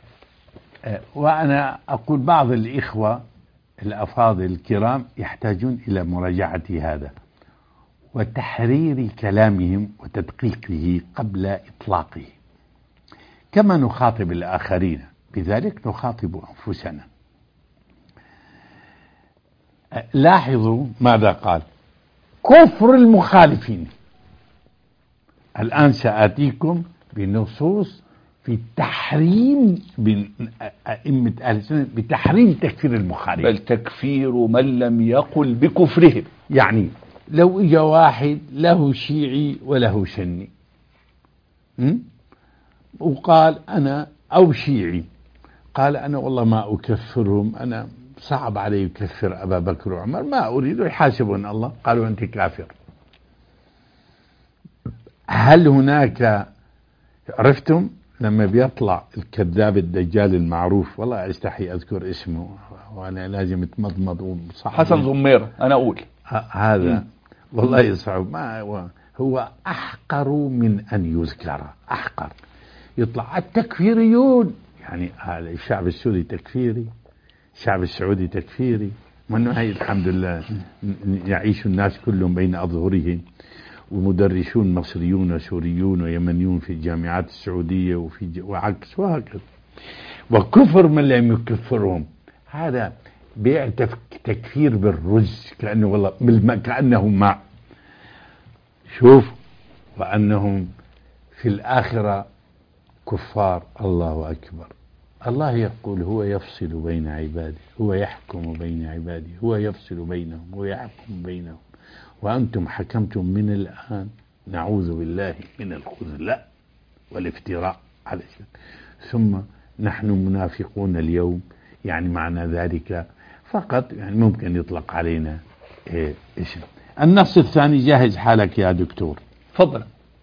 وأنا أقول بعض الإخوة الأفاضل الكرام يحتاجون إلى مراجعة هذا وتحرير كلامهم وتدقيقه قبل إطلاقه، كما نخاطب الآخرين بذلك نخاطب أنفسنا. لاحظوا ماذا قال: كفر المخالفين. الآن سآتيكم بنصوص في تحريم أئمة أهل السنة بتحريم تكفير المخالفين، بل تكفير من لم يقل بكفرهم. يعني لو إجا واحد له شيعي وله سني وقال أنا، أو شيعي قال أنا والله ما أكفرهم، أنا صعب علي يكفر أبا بكر وعمر، ما أريد، يحاسبون الله. قالوا أنت كافر. هل هناك، عرفتم لما بيطلع الكذاب الدجال المعروف، والله أستحي أذكر اسمه وأنا لازم اتمضمض وصعب، حسن زميرة أنا أقول هذا والله يصعب، ما هو أحقر من أن يذكر، أحقر. يطلع التكفيريون، يعني هذا الشعب السوري تكفيري، الشعب السعودي تكفيري، وأنه هاي الحمد لله يعيش الناس كلهم بين أظهرهم، ومدرسون مصريون وسوريون ويمنيون في الجامعات السعودية وعكس وهكذا. وكفر من لم يكفرهم، هذا بيع تكفير بالرز، كأنه والله كأنه ماء. شوف، وأنهم في الآخرة كفار. الله أكبر. الله يقول هو يفصل بين عباده، هو يحكم بين عباده، هو يفصل بينهم ويحكم بينهم، وأنتم حكمتم من الآن. نعوذ بالله من الخذلاء والافتراء على الشيء. ثم نحن منافقون اليوم، يعني معنى ذلك فقط يعني ممكن يطلق علينا اسم. النص الثاني، جاهز حالك يا دكتور؟ تفضل.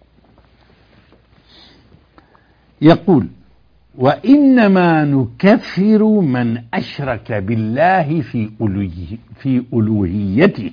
يقول: وإنما نكفر من أشرك بالله في ألوهيته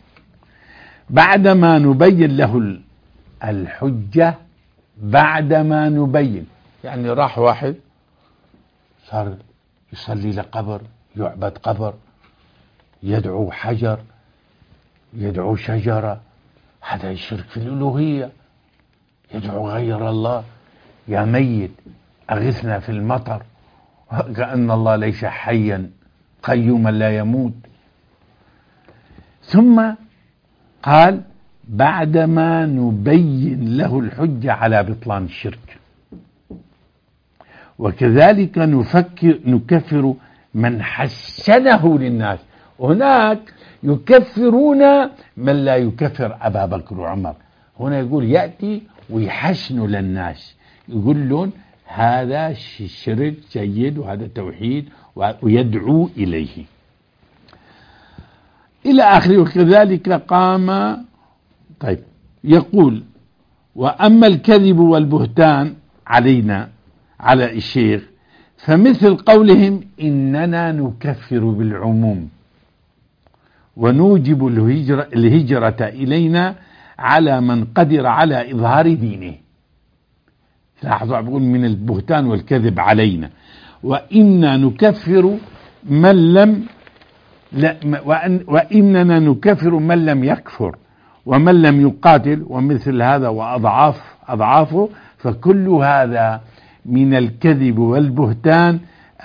بعدما نبين له الحجة. بعدما نبين، يعني راح واحد صار يصلي لقبر، يعبد قبر، يدعو حجر، يدعو شجرة، هذا يشرك في الألوهية. يدعو غير الله: يا ميت أغثنا في المطر، كأن الله ليس حيا قيوما لا يموت. ثم قال: بعدما نبين له الحجة على بطلان الشرك. وكذلك نكفر من حسنه للناس. هناك يكفرون من لا يكفر أبا بكر وعمر، هنا يقول يأتي ويحسن للناس، يقول لهم هذا شرك جيد وهذا توحيد ويدعو إليه إلى آخره. وكذلك قام. طيب يقول وأما الكذب والبهتان علينا على الشيخ فمثل قولهم إننا نكفر بالعموم ونوجب الهجرة إلينا على من قدر على إظهار دينه. لاحظوا بقول من البهتان والكذب علينا. وإنا نكفر من لم وإننا نكفر من لم يكفر ومن لم يقاتل ومثل هذا وأضعافه. فكل هذا من الكذب والبهتان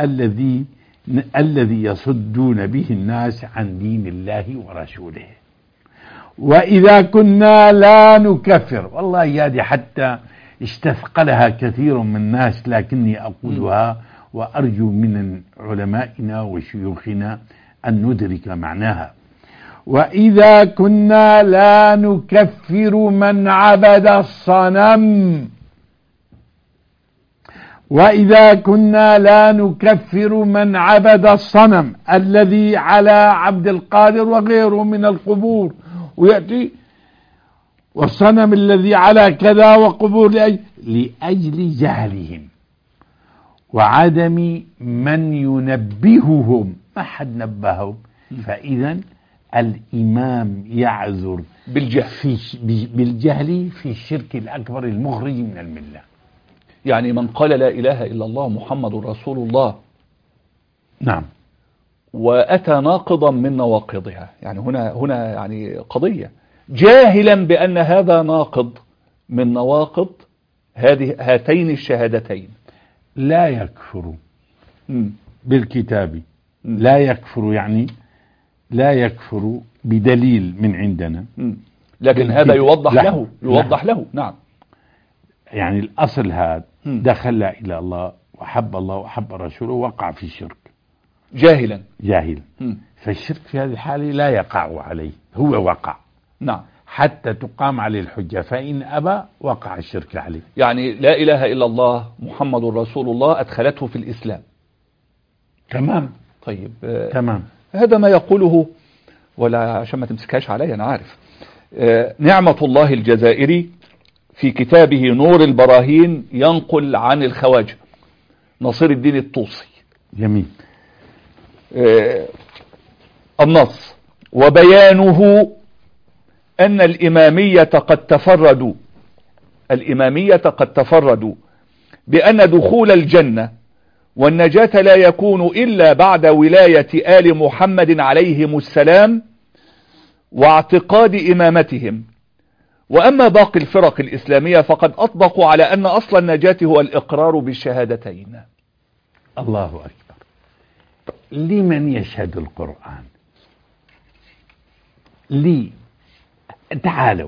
الذي يصدون به الناس عن دين الله ورسوله. وإذا كنا لا نكفر، والله هذه حتى استثقلها كثير من الناس، لكني أقولها وأرجو من علمائنا وشيوخنا أن ندرك معناها. وإذا كنا لا نكفر من عبد الصنم، وإذا كنا لا نكفر من عبد الصنم الذي على عبد القادر وغيره من القبور، ويأتي والصنم الذي على كذا وقبور لأجل جهلهم وعدم من ينبههم، ما حد نبههم. فإذا الإمام يعذر بالجهل في الشرك الأكبر المخرج من الملة. يعني من قال لا إله إلا الله محمد رسول الله، نعم، وأتى ناقضا من نواقضها، يعني هنا يعني قضية، جاهلا بأن هذا ناقض من نواقض هاتين الشهادتين، لا يكفر بالكتاب، لا يكفر يعني لا يكفر بدليل من عندنا، لكن هذا يوضح له نعم. يعني الأصل هذا دخل إلى الله وحب الله وحب رسوله وقع في الشرك جاهلا. فالشرك في هذه الحالة لا يقع عليه، هو وقع، نعم، حتى تقام عليه الحجة، فإن أبى وقع الشرك عليه. يعني لا إله إلا الله محمد رسول الله أدخلته في الإسلام. تمام. طيب تمام. هذا ما يقوله، ولا عشان ما تمسكهاش علي أنا عارف، نعمة الله الجزائري في كتابه نور البراهين ينقل عن الخواجة نصير الدين الطوسي. جميل. النص: وبيانه أن الإمامية قد تفردوا بأن دخول الجنة والنجاة لا يكون إلا بعد ولاية آل محمد عليهم السلام واعتقاد إمامتهم. وأما باقي الفرق الإسلامية فقد أطبقوا على أن أصل النجاة هو الإقرار بالشهادتين. الله أكبر. لمن يشهد القرآن؟ تعالوا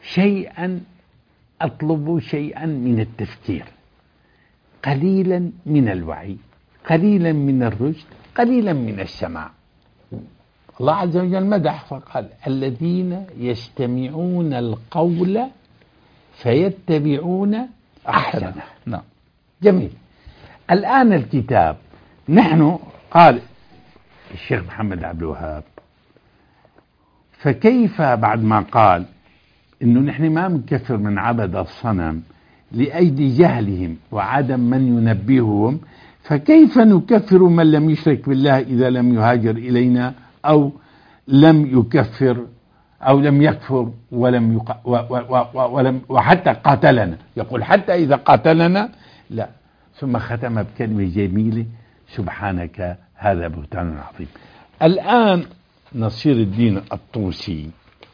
أطلب شيئا من التفكير، قليلا من الوعي، قليلا من الرشد، قليلا من السماع. الله عز وجل مدح فقال الذين يستمعون القول فيتبعون أحسنه. نعم. جميل. الآن الكتاب، نحن قال الشيخ محمد عبد الوهاب، فكيف بعد ما قال إنه نحن ما نكفر من عبد الصنم لأجل جهلهم وعدم من ينبههم، فكيف نكفر من لم يشرك بالله إذا لم يهاجر إلينا أو لم يكفر أو لم يكفر ولم وحتى قاتلنا؟ يقول حتى إذا قاتلنا لا. ثم ختم بكلمة جميلة: سبحانك هذا بهتان عظيم. الآن نصير الدين الطوسي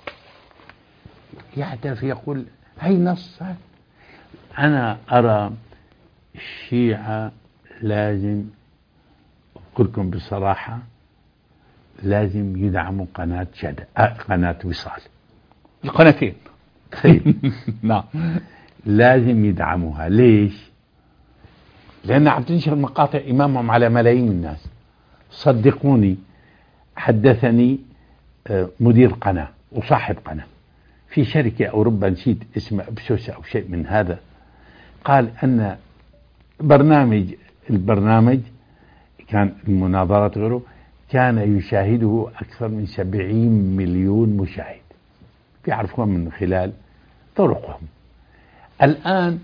يعترف، يقول هي نص. أنا أرى الشيعة لازم أقول لكم بصراحة لازم يدعموا قناة وصال، القناتين. نعم، لازم يدعموها. ليش؟ لأنها عم تنشر مقاطع إمامهم على ملايين الناس، صدقوني، حدثني مدير قناة وصاحب قناة في شركة أو ربما نسيت اسمه أبسوس أو شيء من هذا، قال أن البرنامج كان المناظرات غيره كان يشاهده أكثر من 70 مليون مشاهد، يعرفون من خلال طرقهم. الآن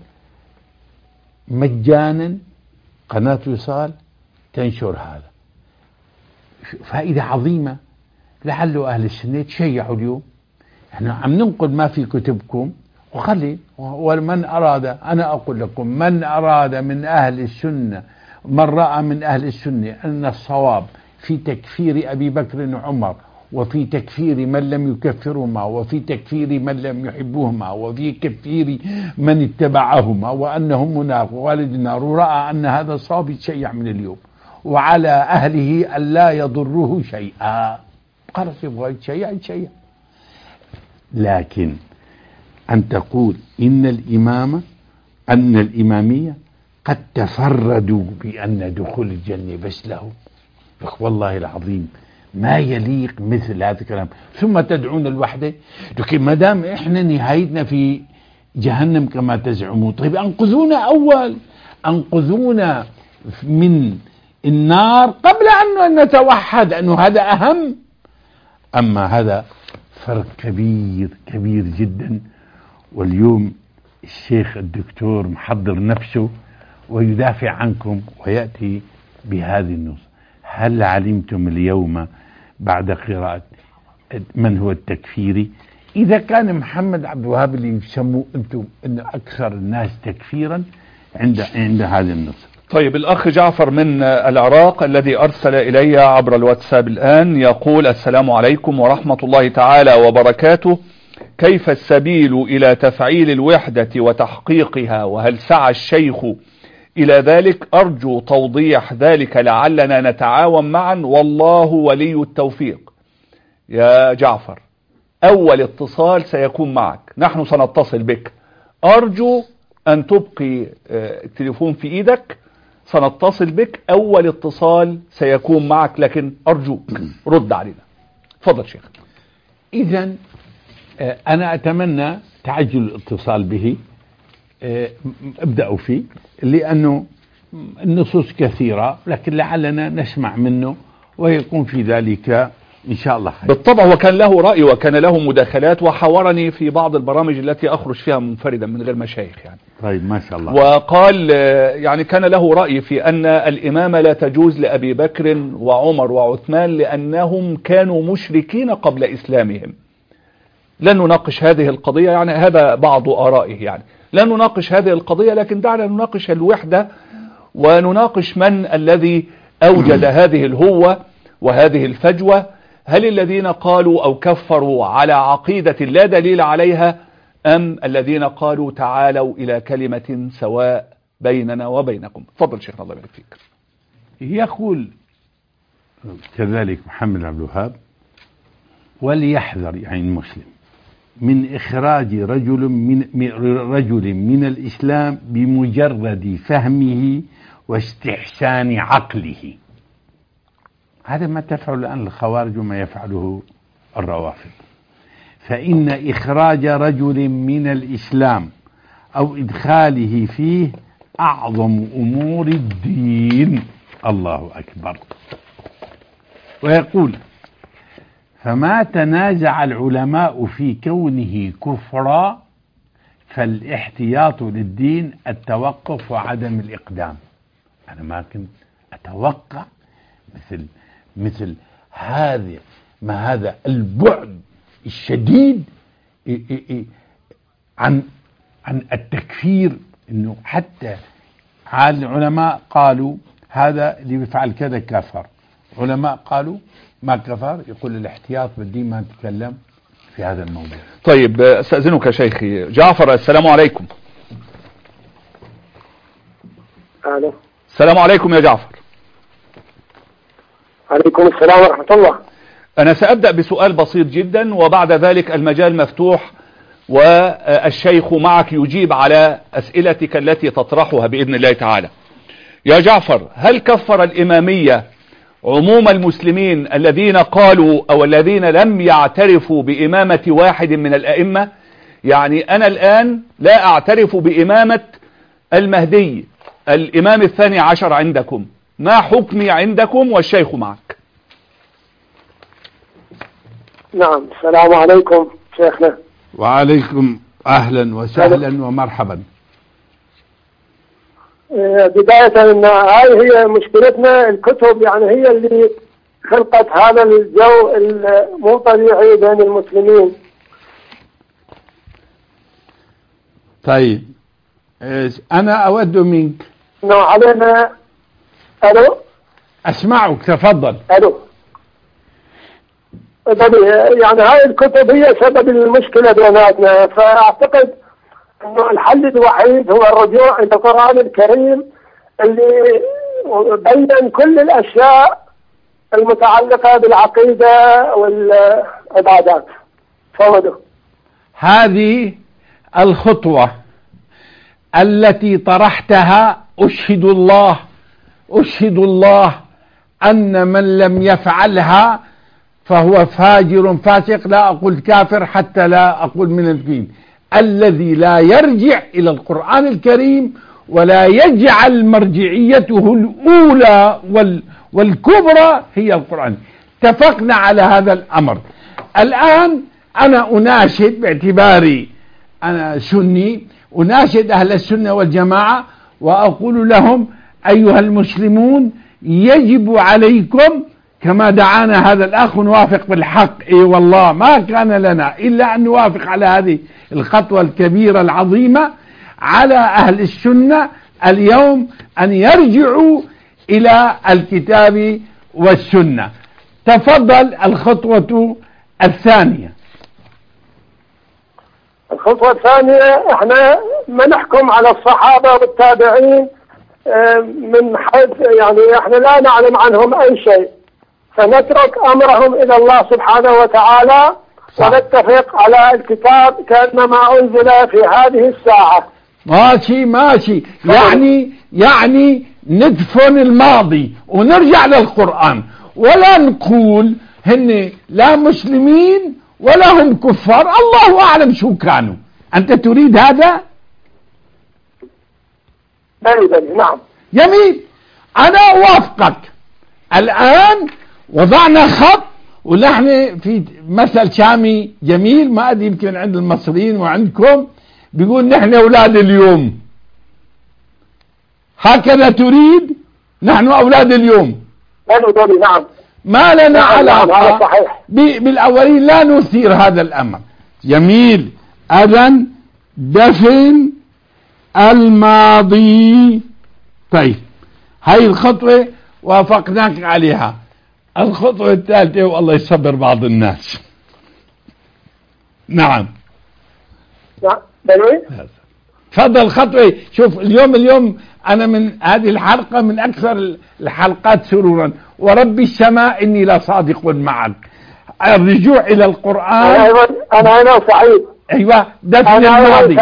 مجانا قناة وصال تنشر هذا، فائدة عظيمة. لعله أهل السنة يتشيعوا اليوم، احنا عم ننقل ما في كتبكم وخلي، ومن أراد، أنا أقول لكم من أراد من أهل السنة، من رأى من أهل السنة أن الصواب في تكفير أبي بكر وعمر، وفي تكفير من لم يكفرهما، وفي تكفير من لم يحبوهما، وفي تكفير من اتبعهما وأنهم منافق والد النار، ورأى أن هذا الصواب يتشيع من اليوم، وعلى أهله أن لا يضره شيئا. خلاص يبغى يتشيع. لكن أن تقول إن الإمامية قد تفردوا بأن دخول الجنة بس لهم، والله العظيم ما يليق مثل هذا الكلام. ثم تدعون الوحدة، لكن ما دام إحنا نهايتنا في جهنم كما تزعمون، طيب أنقذونا من النار قبل أن نتوحد، أنه هذا أهم. أما هذا فرق كبير جدا. واليوم الشيخ الدكتور محضر نفسه ويدافع عنكم ويأتي بهذه النص. هل علمتم اليوم بعد قراءة من هو التكفيري؟ إذا كان محمد عبد الوهاب اللي يسموه أنتم إنه أكثر الناس تكفيرا عند هذا النص. طيب، الأخ جعفر من العراق الذي أرسل إلي عبر الواتساب الآن يقول: السلام عليكم ورحمة الله تعالى وبركاته، كيف السبيل إلى تفعيل الوحدة وتحقيقها، وهل سعى الشيخ إلى ذلك؟ أرجو توضيح ذلك لعلنا نتعاون معا، والله ولي التوفيق. يا جعفر، أول اتصال سيكون معك، نحن سنتصل بك، أرجو أن تبقي التليفون في إيدك، سنتصل بك، أول اتصال سيكون معك، لكن أرجوك رد علينا. تفضل شيخ. إذن أنا أتمنى تعجل الاتصال به، ابدأوا فيه، لأنه النصوص كثيرة، لكن لعلنا نسمع منه ويكون في ذلك إن شاء الله خير. بالطبع، وكان له رأي وكان له مداخلات وحاورني في بعض البرامج التي أخرج فيها منفردا من غير مشايخ يعني. طيب، ما شاء الله. وقال يعني كان له رأي في أن الإمامة لا تجوز لأبي بكر وعمر وعثمان لأنهم كانوا مشركين قبل إسلامهم. لن نناقش هذه القضية، يعني هذا بعض آرائه، يعني لن نناقش هذه القضية، لكن دعنا نناقش الوحدة ونناقش من الذي أوجد هذه الهوة وهذه الفجوة. هل الذين قالوا أو كفروا على عقيدة لا دليل عليها، أم الذين قالوا تعالوا إلى كلمة سواء بيننا وبينكم؟ تفضل شيخنا، الله يبارك فيك. يقول كذلك محمد عبد الوهاب: وليحذر يعني المسلم من إخراج رجل من الإسلام بمجرد فهمه واستحسان عقله. هذا ما تفعل الآن الخوارج وما يفعله الروافض. فإن إخراج رجل من الإسلام أو إدخاله فيه أعظم أمور الدين. الله أكبر. ويقول: فما تنازع العلماء في كونه كفرا فالاحتياط للدين التوقف وعدم الإقدام. أنا ما كنت أتوقع مثل هذا البعد الشديد عن التكفير، إنه حتى العلماء قالوا هذا اللي بيفعل كذا كفر، علماء قالوا ما كفر. يقول الاحتياط بالدين، ما نتكلم في هذا الموضوع. طيب، استأذنك شيخي جعفر. السلام عليكم. الو. السلام عليكم يا جعفر. عليكم السلام ورحمة الله. أنا سأبدأ بسؤال بسيط جدا، وبعد ذلك المجال مفتوح، والشيخ معك يجيب على أسئلتك التي تطرحها بإذن الله تعالى. يا جعفر، هل كفر الإمامية عموم المسلمين الذين قالوا أو الذين لم يعترفوا بإمامة واحد من الأئمة؟ يعني أنا الآن لا أعترف بإمامة المهدي الإمام الثاني عشر عندكم، ما حكمي عندكم والشيخ معك؟ نعم. السلام عليكم شيخنا. وعليكم أهلا وسهلا ومرحبا. بداية إن هاي هي مشكلتنا، الكتب يعني هي اللي خلقت هذا الجو المو طبيعي بين المسلمين. طيب أنا أود منك إنه علينا. ألو. أسمعك، تفضل. ألو. يعني هاي الكتب هي سبب المشكلة بيناتنا، فأعتقد إنه الحل الوحيد هو الرجوع إلى القرآن الكريم اللي بين كل الأشياء المتعلقة بالعقيدة والعبادات. فوضوا. هذه الخطوة التي طرحتها أشهد الله أن من لم يفعلها فهو فاجر فاسق، لا أقول كافر حتى لا أقول من الدين، الذي لا يرجع إلى القرآن الكريم ولا يجعل مرجعيته الأولى والكبرى هي القرآن. اتفقنا على هذا الأمر. الآن أنا أناشد، باعتباري أنا سني، أناشد أهل السنة والجماعة وأقول لهم أيها المسلمون يجب عليكم كما دعانا هذا الأخ نوافق بالحق. إي والله ما كان لنا إلا أن نوافق على هذه الخطوة الكبيرة العظيمة على أهل السنة اليوم أن يرجعوا إلى الكتاب والسنة. تفضل الخطوة الثانية. الخطوة الثانية، احنا ما نحكم على الصحابة والتابعين من حيث يعني احنا لا نعلم عنهم اي شيء، فنترك امرهم الى الله سبحانه وتعالى ونتفق على الكتاب كأنما انزل في هذه الساعة. ماشي يعني ندفن الماضي ونرجع للقرآن، ولا نقول هن لا مسلمين ولا هم كفار، الله أعلم شو كانوا. أنت تريد هذا؟ بلي نعم. جميل، أنا أوافقك. الآن وضعنا خط، ونحن في مثل شامي جميل ما أدري يمكن عند المصريين وعندكم، بيقول نحن أولاد اليوم. هكذا تريد؟ نحن أولاد اليوم. بلي نعم. ما لنا علاقة صحيح بالأولين، لا نثير هذا الأمر. جميل. أذن دفن الماضي. طيب هاي الخطوة وافقناك عليها. الخطوة الثالثة، والله يصبر بعض الناس. نعم. بلي. تفضل خطوة. شوف اليوم أنا من هذه الحلقة من أكثر الحلقات سرورا، ورب السماء إني لصادق معك. الرجوع إلى القرآن. أنا سعيد. أيوة، دفن الماضي.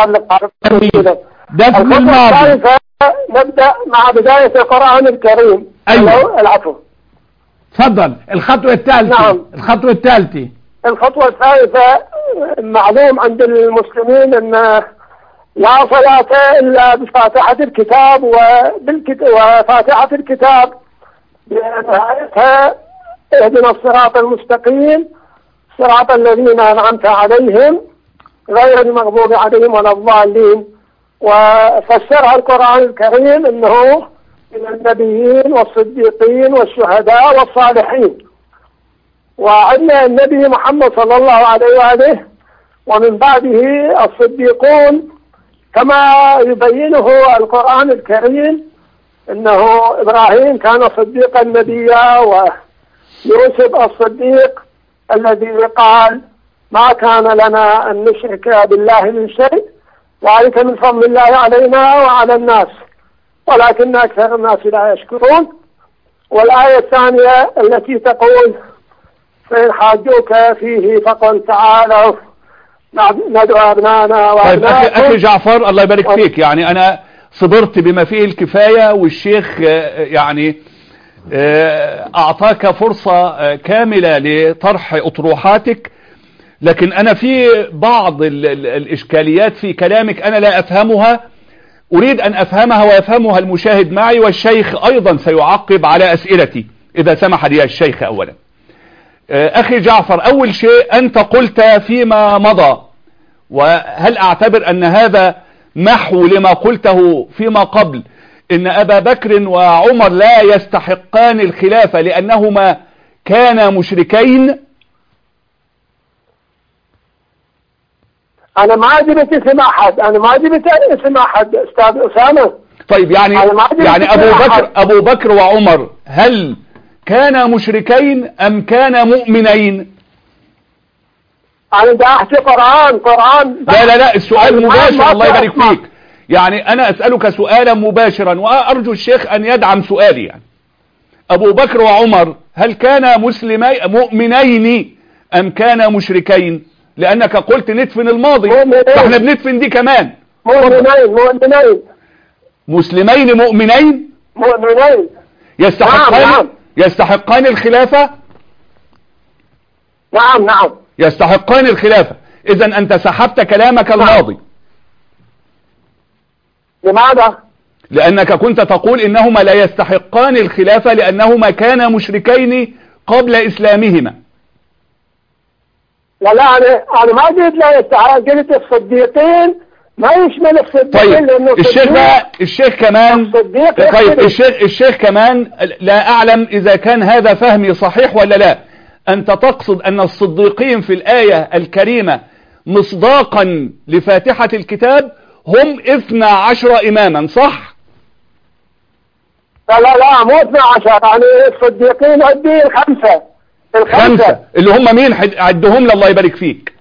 دفن الماضي. نبدأ مع بداية القرآن الكريم. أيوة. العفو. تفضل الخطوة الثالثة. نعم. الخطوة الثالثة. الخطوة الثالثة، معلوم عند المسلمين أن لا صلاة إلا بفاتحة الكتاب، وفاتحة الكتاب بنهايتها اهدنا الصراط المستقيم صراط الذين أنعمت عليهم غير المغضوب عليهم ولا الضالين. وفسرها القرآن الكريم أنه من النبيين والصديقين والشهداء والصالحين. وعندنا النبي محمد صلى الله عليه وآله ومن بعده الصديقون، كما يبينه القرآن الكريم انه ابراهيم كان صديقا نبيا، ويوسف الصديق الذي قال ما كان لنا ان نشرك بالله من شيء ذلك من فضل الله علينا وعلى الناس ولكن اكثر الناس لا يشكرون. والآية الثانية التي تقول فإن حاجوك فيه فقل تعالوا ندعو أبنانا وأبناءكم. طيب أخي جعفر الله يبارك فيك، يعني أنا صبرت بما فيه الكفاية، والشيخ يعني أعطاك فرصة كاملة لطرح أطروحاتك، لكن أنا في بعض الإشكاليات في كلامك أنا لا أفهمها، أريد أن أفهمها ويفهمها المشاهد معي، والشيخ أيضا سيعقب على أسئلتي إذا سمح لي الشيخ. أولا أخي جعفر، أول شيء أنت قلت فيما مضى، وهل أعتبر أن هذا محو لما قلته فيما قبل، إن أبا بكر وعمر لا يستحقان الخلافة لأنهما كانا مشركين؟ أنا ما جبت اسم أحد، أنا ما جبت اسم أحد أستاذ أسامة. طيب يعني أبو بكر وعمر هل كانا مشركين أم كانا مؤمنين؟ أنا بدي أحكي قرآن. لا السؤال مباشر، الله يبارك فيك. يعني أنا أسألك سؤالا مباشرا وأرجو الشيخ أن يدعم سؤالي. يعني أبو بكر وعمر هل كانا مؤمنين أم كانا مشركين؟ لأنك قلت ندفن الماضي، فاحنا بندفن دي كمان. مؤمنين مسلمين مؤمنين يستحقان الخلافة. نعم يستحقان الخلافة. إذا أنت سحبت كلامك الماضي. لماذا؟ لأنك كنت تقول إنهما لا يستحقان الخلافة لأنهما كانا مشركين قبل إسلامهما. لا أنا ما قلت لا يستحق، قلت الصديقين ما يشمل الصديقين. طيب الشيخ كمان. طيب الشيخ كمان لا أعلم إذا كان هذا فهمي صحيح ولا لا. أنت تقصد أن الصديقين في الآية الكريمة مصداقا لفاتحة الكتاب هم 12 إماما، صح؟ لا مو 12، يعني الصديقين عندي الخمسة اللي هم مين؟ عدهم لله يبارك فيك.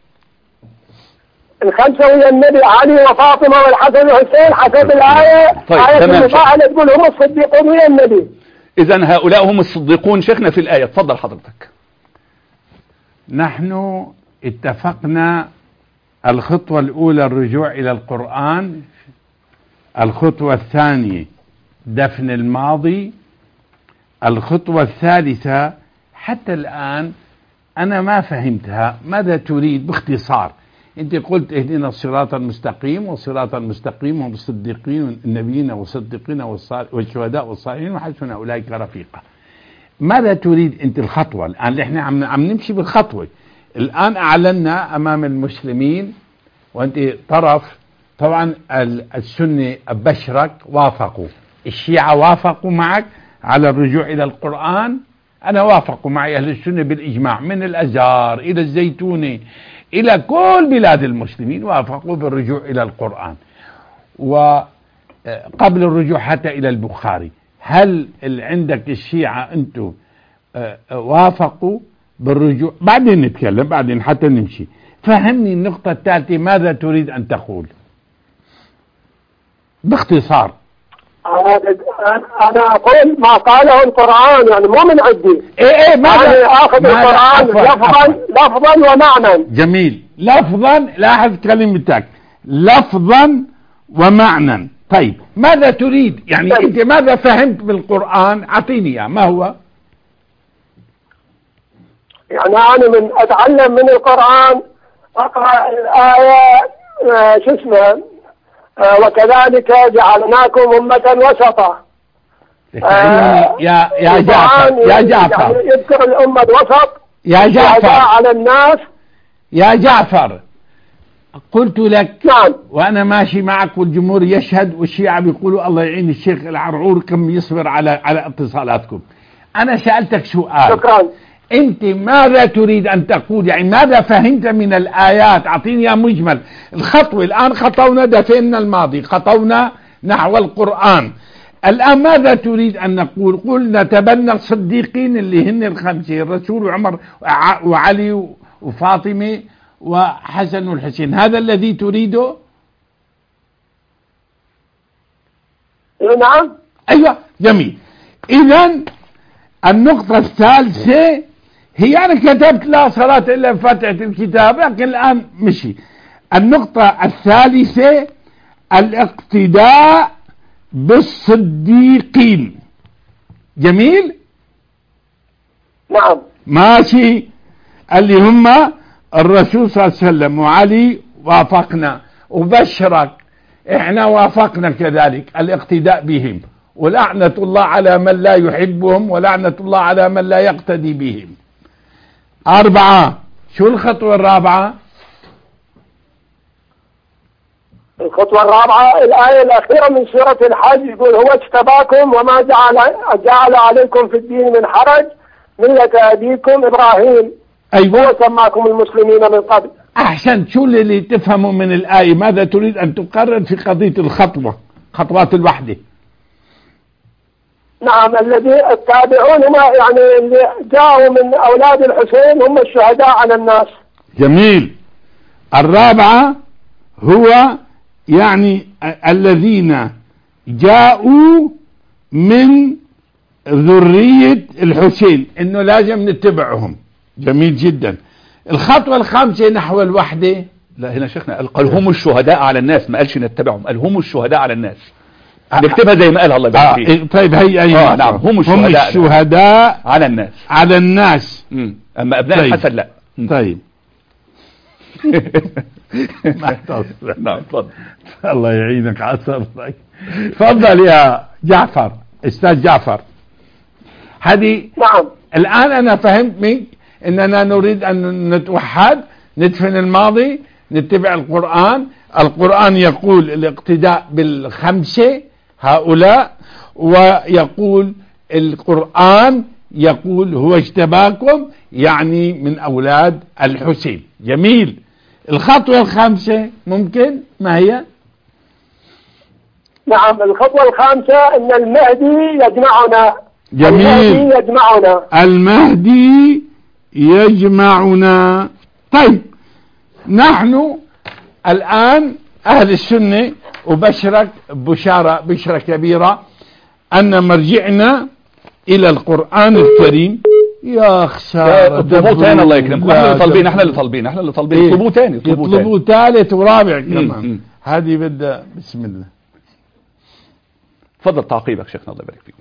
الخمسة ويا النبي علي وفاطمة والحسن والحسين حسب الآية. طيب آية المفاعلة تقول هم الصديقون ويا النبي. إذن هؤلاء هم الصديقون شيخنا في الآية. تفضل حضرتك. نحن اتفقنا الخطوة الأولى الرجوع إلى القرآن، الخطوة الثانية دفن الماضي، الخطوة الثالثة حتى الآن أنا ما فهمتها. ماذا تريد باختصار؟ أنت قلت اهدنا الصراط المستقيم، والصراط المستقيم هم الصديقين والنبيين والصديقين والشهداء والصالحين وحسن أولئك رفيقا. ماذا تريد أنت الخطوة الآن؟ إحنا عم نمشي بالخطوة. الآن أعلنا أمام المسلمين وأنت طرف. طبعا السنة أبشرك وافقوا، الشيعة وافقوا معك على الرجوع إلى القرآن. أنا وافقوا معي أهل السنة بالإجماع، من الأزهر إلى الزيتونة إلى كل بلاد المسلمين وافقوا بالرجوع إلى القرآن، وقبل الرجوع حتى إلى البخاري. هل عندك الشيعة أنتم وافقوا بالرجوع؟ بعدين نتكلم، بعدين حتى نمشي. فهمني النقطة الثالثة، ماذا تريد أن تقول باختصار؟ أنا أقول ما قاله القرآن، يعني مو من عندي. ماذا أخذ القرآن لفظا ومعنى. جميل. لفظا، لاحظ كلمتك، لفظا ومعنى. طيب ماذا تريد؟ يعني أنت ماذا فهمت بالقرآن؟ أعطيني ما هو. يعني أنا من أتعلم من القرآن أقرأ الآية وكذلك جعلناكم أمة وسطا. يا جعفر يعني يذكر الأمة الوسط يا جعفر على الناس. يا جعفر قلت لك نعم، وأنا ماشي معك والجمهور يشهد والشيعة بيقولوا الله يعين الشيخ العرعور كم يصبر على اتصالاتكم. أنا سألتك سؤال. شكرا. أنت ماذا تريد أن تقول؟ يعني ماذا فهمت من الآيات؟ أعطيني يا مجمل الخطوة. الآن خطونا دفننا الماضي، خطونا نحو القرآن. الآن ماذا تريد أن نقول؟ قل نتبنى الصديقين اللي هن الخمسة، الرسول وعمر وعلي وفاطمة وحسن والحسين. هذا الذي تريده؟ نعم. أيوة جميل. إذن النقطة الثالثة هي أنا كتبت لا صلاة إلا بفتحة الكتاب، لكن الآن مشي. النقطة الثالثة الاقتداء بالصديقين. جميل. نعم. ماشي. اللي هم الرسول صلى الله عليه وسلم وعلي وافقنا، وبشرك احنا وافقنا كذلك الاقتداء بهم، ولعنة الله على من لا يحبهم، ولعنة الله على من لا يقتدي بهم. 4. شو الخطوة الرابعة؟ الخطوة الرابعة الآية الأخيرة من سورة الحج، يقول هو اجتباكم وما جعل عليكم في الدين من حرج ملة أبيكم إبراهيم. أيوة. هو سماكم المسلمين من قبل. أحسن. شو اللي تفهمه من الآية؟ ماذا تريد أن تقرر في قضية الخطوة، خطوات الوحدة؟ نعم، الذي التابعون هم يعني اللي جاءوا من أولاد الحسين هم الشهداء على الناس. جميل. 4 هو يعني الذين جاءوا من ذرية الحسين، انه لازم نتبعهم. جميل جدا. الخطوة ال5 نحو الوحدة. لا هنا شيخنا قال هم الشهداء على الناس، ما قالش نتبعهم، قال هم الشهداء على الناس. نكتبها زي ما قالها الله يبارك فيك. طيب هي أي نعم، هم الشهداء على الناس. على الناس. اما ابناء طيب. الحسن لا. طيب. نعم تفضل. الله يعينك على صبرك. تفضل يا جعفر، استاذ جعفر. هذه نعم. الآن أنا فهمت منك أننا نريد أن نتوحد، ندفن الماضي، نتبع القرآن. القرآن يقول الاقتداء بال5 هؤلاء، ويقول القرآن يقول هو اجتباكم يعني من أولاد الحسين. جميل. الخطوة ال5 ممكن ما هي؟ نعم، الخطوة ال5 أن المهدي يجمعنا. جميل. المهدي يجمعنا. المهدي يجمعنا. طيب نحن الآن أهل السنة، وبشرك بشرة كبيرة أن مرجعنا إلى القرآن الكريم. يا خسارة. اطلبوه تاني الله يكرمكم. احنا اللي طالبين اطلبوه تاني. يطلبوه ثالث ورابع كمان. هذه بدها بسم الله. تفضل تعقيبك شيخنا الله يبارك فيك.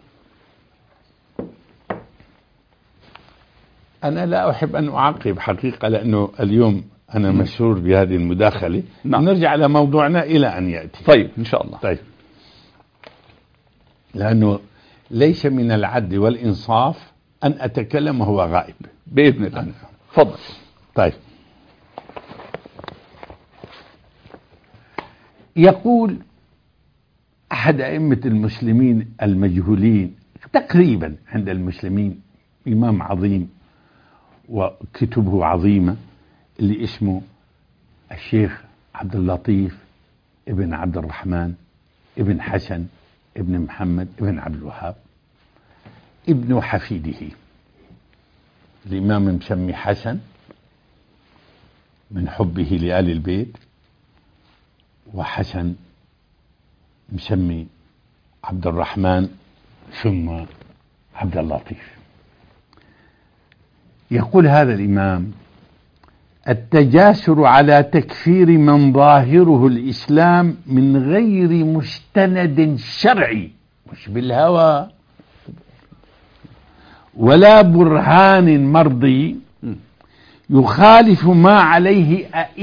أنا لا أحب أن أعقب حقيقة، لأنه اليوم أنا مسرور بهذه المداخلة. نعم. نرجع على موضوعنا إلى أن يأتي. طيب إن شاء الله. طيب. لأنه ليس من العدل والإنصاف أن أتكلم وهو غائب. بإذن الله. تفضل. طيب. يقول أحد أئمة المسلمين المجهولين تقريبا عند المسلمين، إمام عظيم وكتبه عظيمة، اللي اسمه الشيخ عبد اللطيف ابن عبد الرحمن ابن حسن ابن محمد ابن عبد الوهاب، ابن حفيده. الإمام مسمي حسن من حبه لآل البيت، وحسن مسمي عبد الرحمن ثم عبد اللطيف. يقول هذا الإمام: التجاسر على تكفير من ظاهره الإسلام من غير مستند شرعي، مش بالهوى ولا برهان مرضي، يخالف ما عليه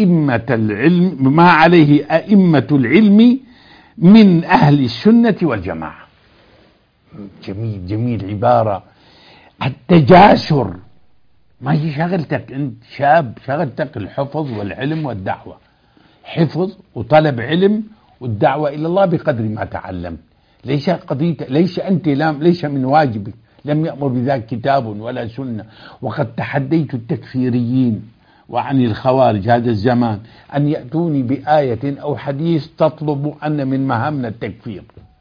أئمة العلم من أهل السنة والجماعة. جميل جميل عبارة. التجاسر ما هي شغلتك، انت شاب شغلتك الحفظ والعلم والدعوة، حفظ وطلب علم والدعوة إلى الله بقدر ما تعلمت. ليس قضية، ليس من واجبك، لم يأمر بذلك كتاب ولا سنة. وقد تحديت التكفيريين وعن الخوارج هذا الزمان أن يأتوني بآية أو حديث تطلب أن من مهامنا التكفير،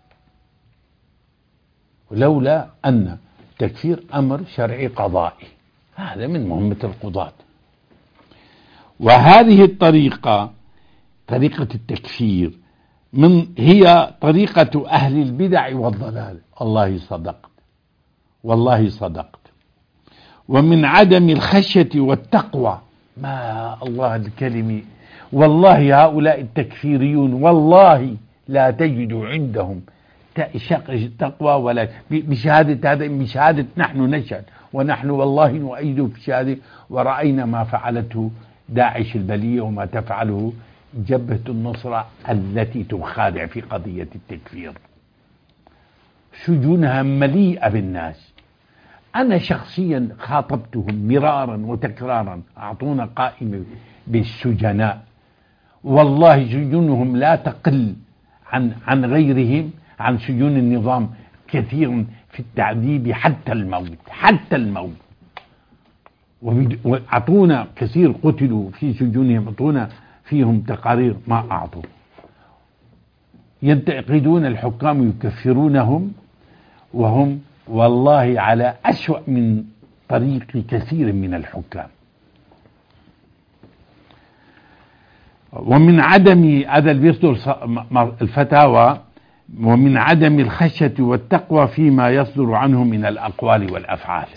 ولولا أن التكفير أمر شرعي قضائي، هذا من مهمة القضاة. وهذه الطريقة، طريقة التكفير، هي طريقة أهل البدع والضلال. والله صدقت. ومن عدم الخشية والتقوى، ما الله الكلمة، والله هؤلاء التكفيريون والله لا تجد عندهم تقوى ولا بشهادة هذا، بشهادة نحن نشهد، ونحن والله نؤيد بشهادة، ورأينا ما فعلته داعش البلية وما تفعله جبهة النصرة التي تخادع في قضية التكفير. سجونها مليئة بالناس. أنا شخصيا خاطبتهم مرارا وتكرارا، أعطونا قائمة بالسجناء، والله سجونهم لا تقل عن غيرهم، عن سجون النظام كثير في التعذيب حتى الموت. وأعطونا كثير قتلوا في سجونهم، أعطونا فيهم تقارير ما أعطوا. ينتقدون الحكام يكفرونهم، وهم والله على أسوأ من طريق كثير من الحكام. ومن عدم هذا بيصدر الفتاوى، ومن عدم الخشية والتقوى فيما يصدر عنه من الأقوال والأفعال.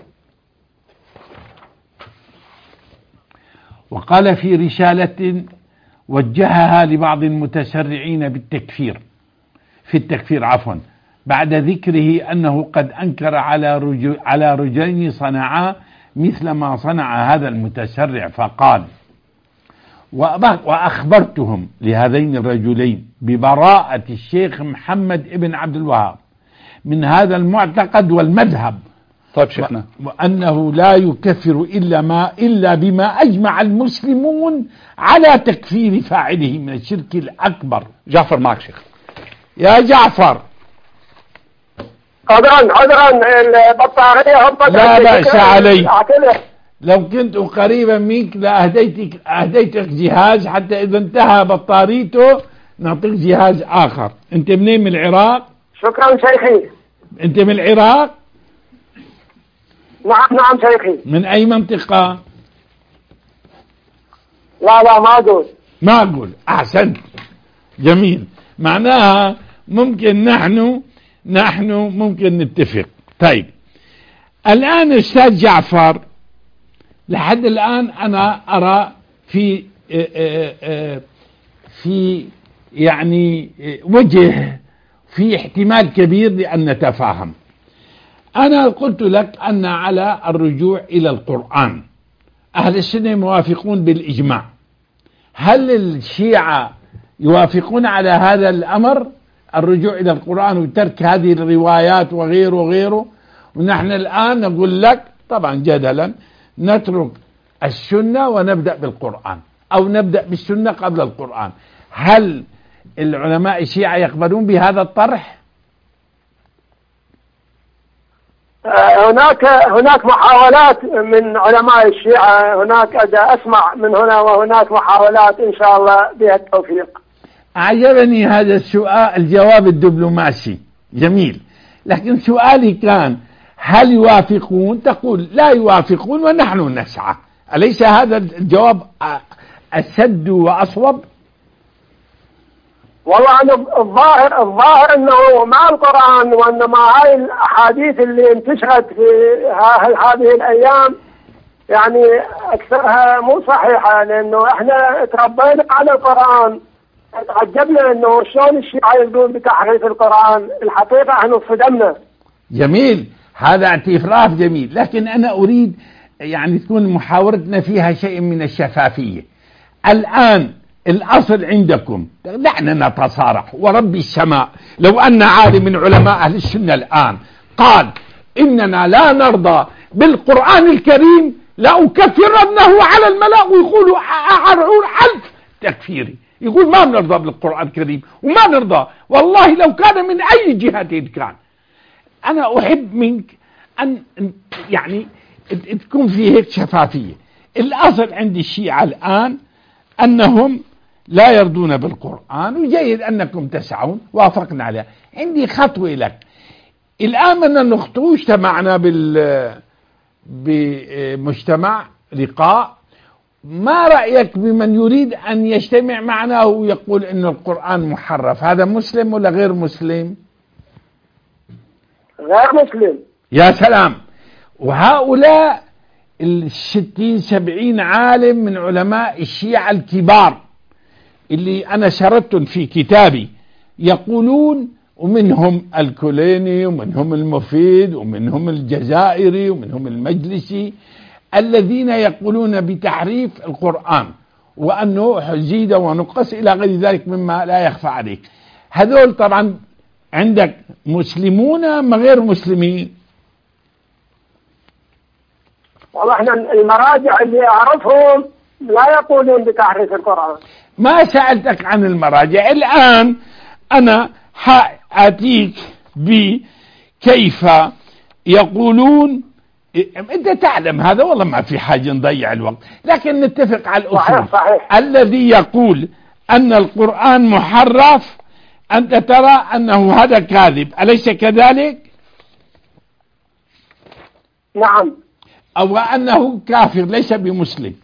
وقال في رسالة وجهها لبعض المتسرعين في التكفير بعد ذكره أنه قد أنكر على رجلين صنعا مثل ما صنع هذا المتسرع، فقال: وأخبرتهم لهذين الرجلين ببراءة الشيخ محمد ابن عبد الوهاب من هذا المعتقد والمذهب. طيب شيخنا، وأنه لا يكفر إلا بما أجمع المسلمون على تكفير فاعله من الشرك الأكبر. جعفر معك شيخ. يا جعفر. عذرا البطارية هبطت. لا بأس علي، لو كنت قريبا منك لأهديتك جهاز، حتى إذا انتهى بطاريته نعطيك جهاز آخر. أنت منين؟ من العراق؟ شكرا شيخي. أنت من العراق؟ نعم شيخي. من أي منطقة؟ لا ما أقول. أحسنت، جميل. معناها ممكن نحن ممكن نتفق. طيب الآن أستاذ جعفر، لحد الآن أنا أرى في يعني وجه، في احتمال كبير لأن نتفاهم. أنا قلت لك أن على الرجوع إلى القرآن أهل السنة موافقون بالإجماع. هل الشيعة يوافقون على هذا الأمر، الرجوع إلى القرآن وترك هذه الروايات وغيره؟ ونحن الآن نقول لك طبعا جدلا نترك السنة ونبدأ بالقرآن، أو نبدأ بالسنة قبل القرآن. هل العلماء الشيعة يقبلون بهذا الطرح؟ هناك محاولات من علماء الشيعة، هناك أسمع من هنا وهناك محاولات إن شاء الله بها التوفيق. أعجبني هذا السؤال، الجواب الدبلوماسي جميل، لكن سؤالي كان هل يوافقون؟ تقول لا يوافقون ونحن نسعى. أليس هذا الجواب أسد وأصوب؟ والله أنا الظاهر أنه مع القرآن، وإنما هاي الأحاديث اللي انتشرت في هذه الأيام يعني أكثرها مو صحيحة، لأنه إحنا تربينا على القرآن. تعجبنا أنه شلون الشيعة يقولون بتحريف القرآن. الحقيقة احنا صدمنا. جميل، هذا اعتراف جميل، لكن أنا أريد يعني تكون محاورتنا فيها شيء من الشفافية. الآن الأصل عندكم، دعنا نتصارح ورب السماء، لو أن عالم من علماء أهل السنة الآن قال إننا لا نرضى بالقرآن الكريم لأكفرنه على الملأ، ويقولوا أعرعون ألف تكفيري، يقول ما نرضى بالقرآن الكريم وما نرضى، والله لو كان من أي جهة كان. أنا أحب منك أن يعني تكون في هيك شفافية. الأصل عند الشيعة الآن أنهم لا يرضون بالقرآن، وجيد أنكم تسعون، وافقنا عليها. عندي خطوة لك الآن، بدنا نخطو. اجتمعنا بمجتمع لقاء، ما رأيك بمن يريد أن يجتمع معنا ويقول إن القرآن محرف؟ هذا مسلم ولا غير مسلم؟ غير مسلم. يا سلام. وهؤلاء 60-70 عالم من علماء الشيعة الكبار اللي أنا شردتهم في كتابي يقولون ومنهم الكليني ومنهم المفيد ومنهم الجزائري ومنهم المجلسي الذين يقولون بتحريف القرآن وأنه زيد ونقص إلى غير ذلك مما لا يخفى عليك. هذول طبعا عندك مسلمون أم غير مسلمين؟ والله احنا المراجع اللي اعرفهم لا يقولون بتحريف القرآن. ما سألتك عن المراجع، الآن أنا حأتيك بكيف يقولون. أنت تعلم هذا، والله ما في حاجة نضيع الوقت، لكن نتفق على الأصول. صحيح. الذي يقول أن القرآن محرف أنت ترى أنه هذا كاذب، أليس كذلك؟ نعم. أو أنه كافر ليس بمسلم.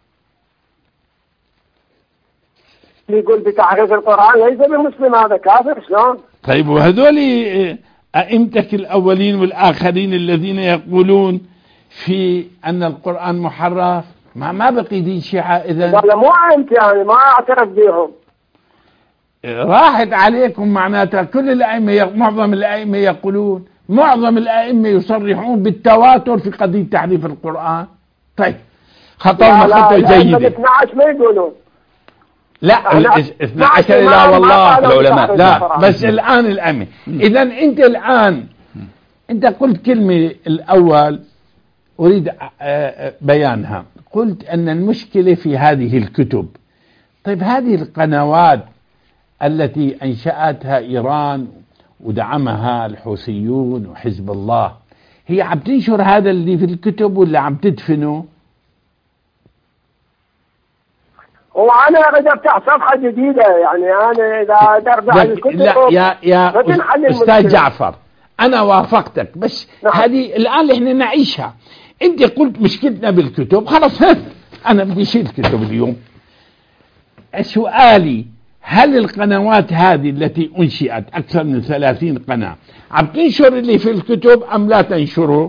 يقول بتحريف القرآن ليس بمسلم، هذا كافر شلون؟ طيب وهذول أئمتك الأولين والآخرين الذين يقولون في أن القرآن محرف ما بقي دين شيعة إذن؟ ولا مو أنت يعني ما أعترف بهم. راحت عليكم معناتها كل الأئمة، معظم الأئمة يقولون، معظم الأئمة يصرحون بالتواتر في قضية تحريف القرآن. طيب خطرنا خطوة جيدة. 12 ما يقولون. لا 12 لا والله العلماء لا، بس الآن الأئمة. إذا أنت الآن أنت قلت كلمة الأول أريد بيانها، قلت أن المشكلة في هذه الكتب. طيب هذه القنوات التي أنشأتها إيران ودعمها الحوثيون وحزب الله، هي عم تنشر هذا اللي في الكتب ولا عم تدفنه؟ وأنا أريد أفتح صفحة جديدة، يعني أنا إذا أرجع الكتب. لا يا أستاذ جعفر، أنا وافقتك، بس نعم. هذه الآن احنا نعيشها. أنت قلت مشكلتنا بالكتب، خلاص أنا بدي أشيل الكتب اليوم. سؤالي، هل القنوات هذه التي أنشئت أكثر من 30 قناة عم تنشر اللي في الكتب أم لا تنشره؟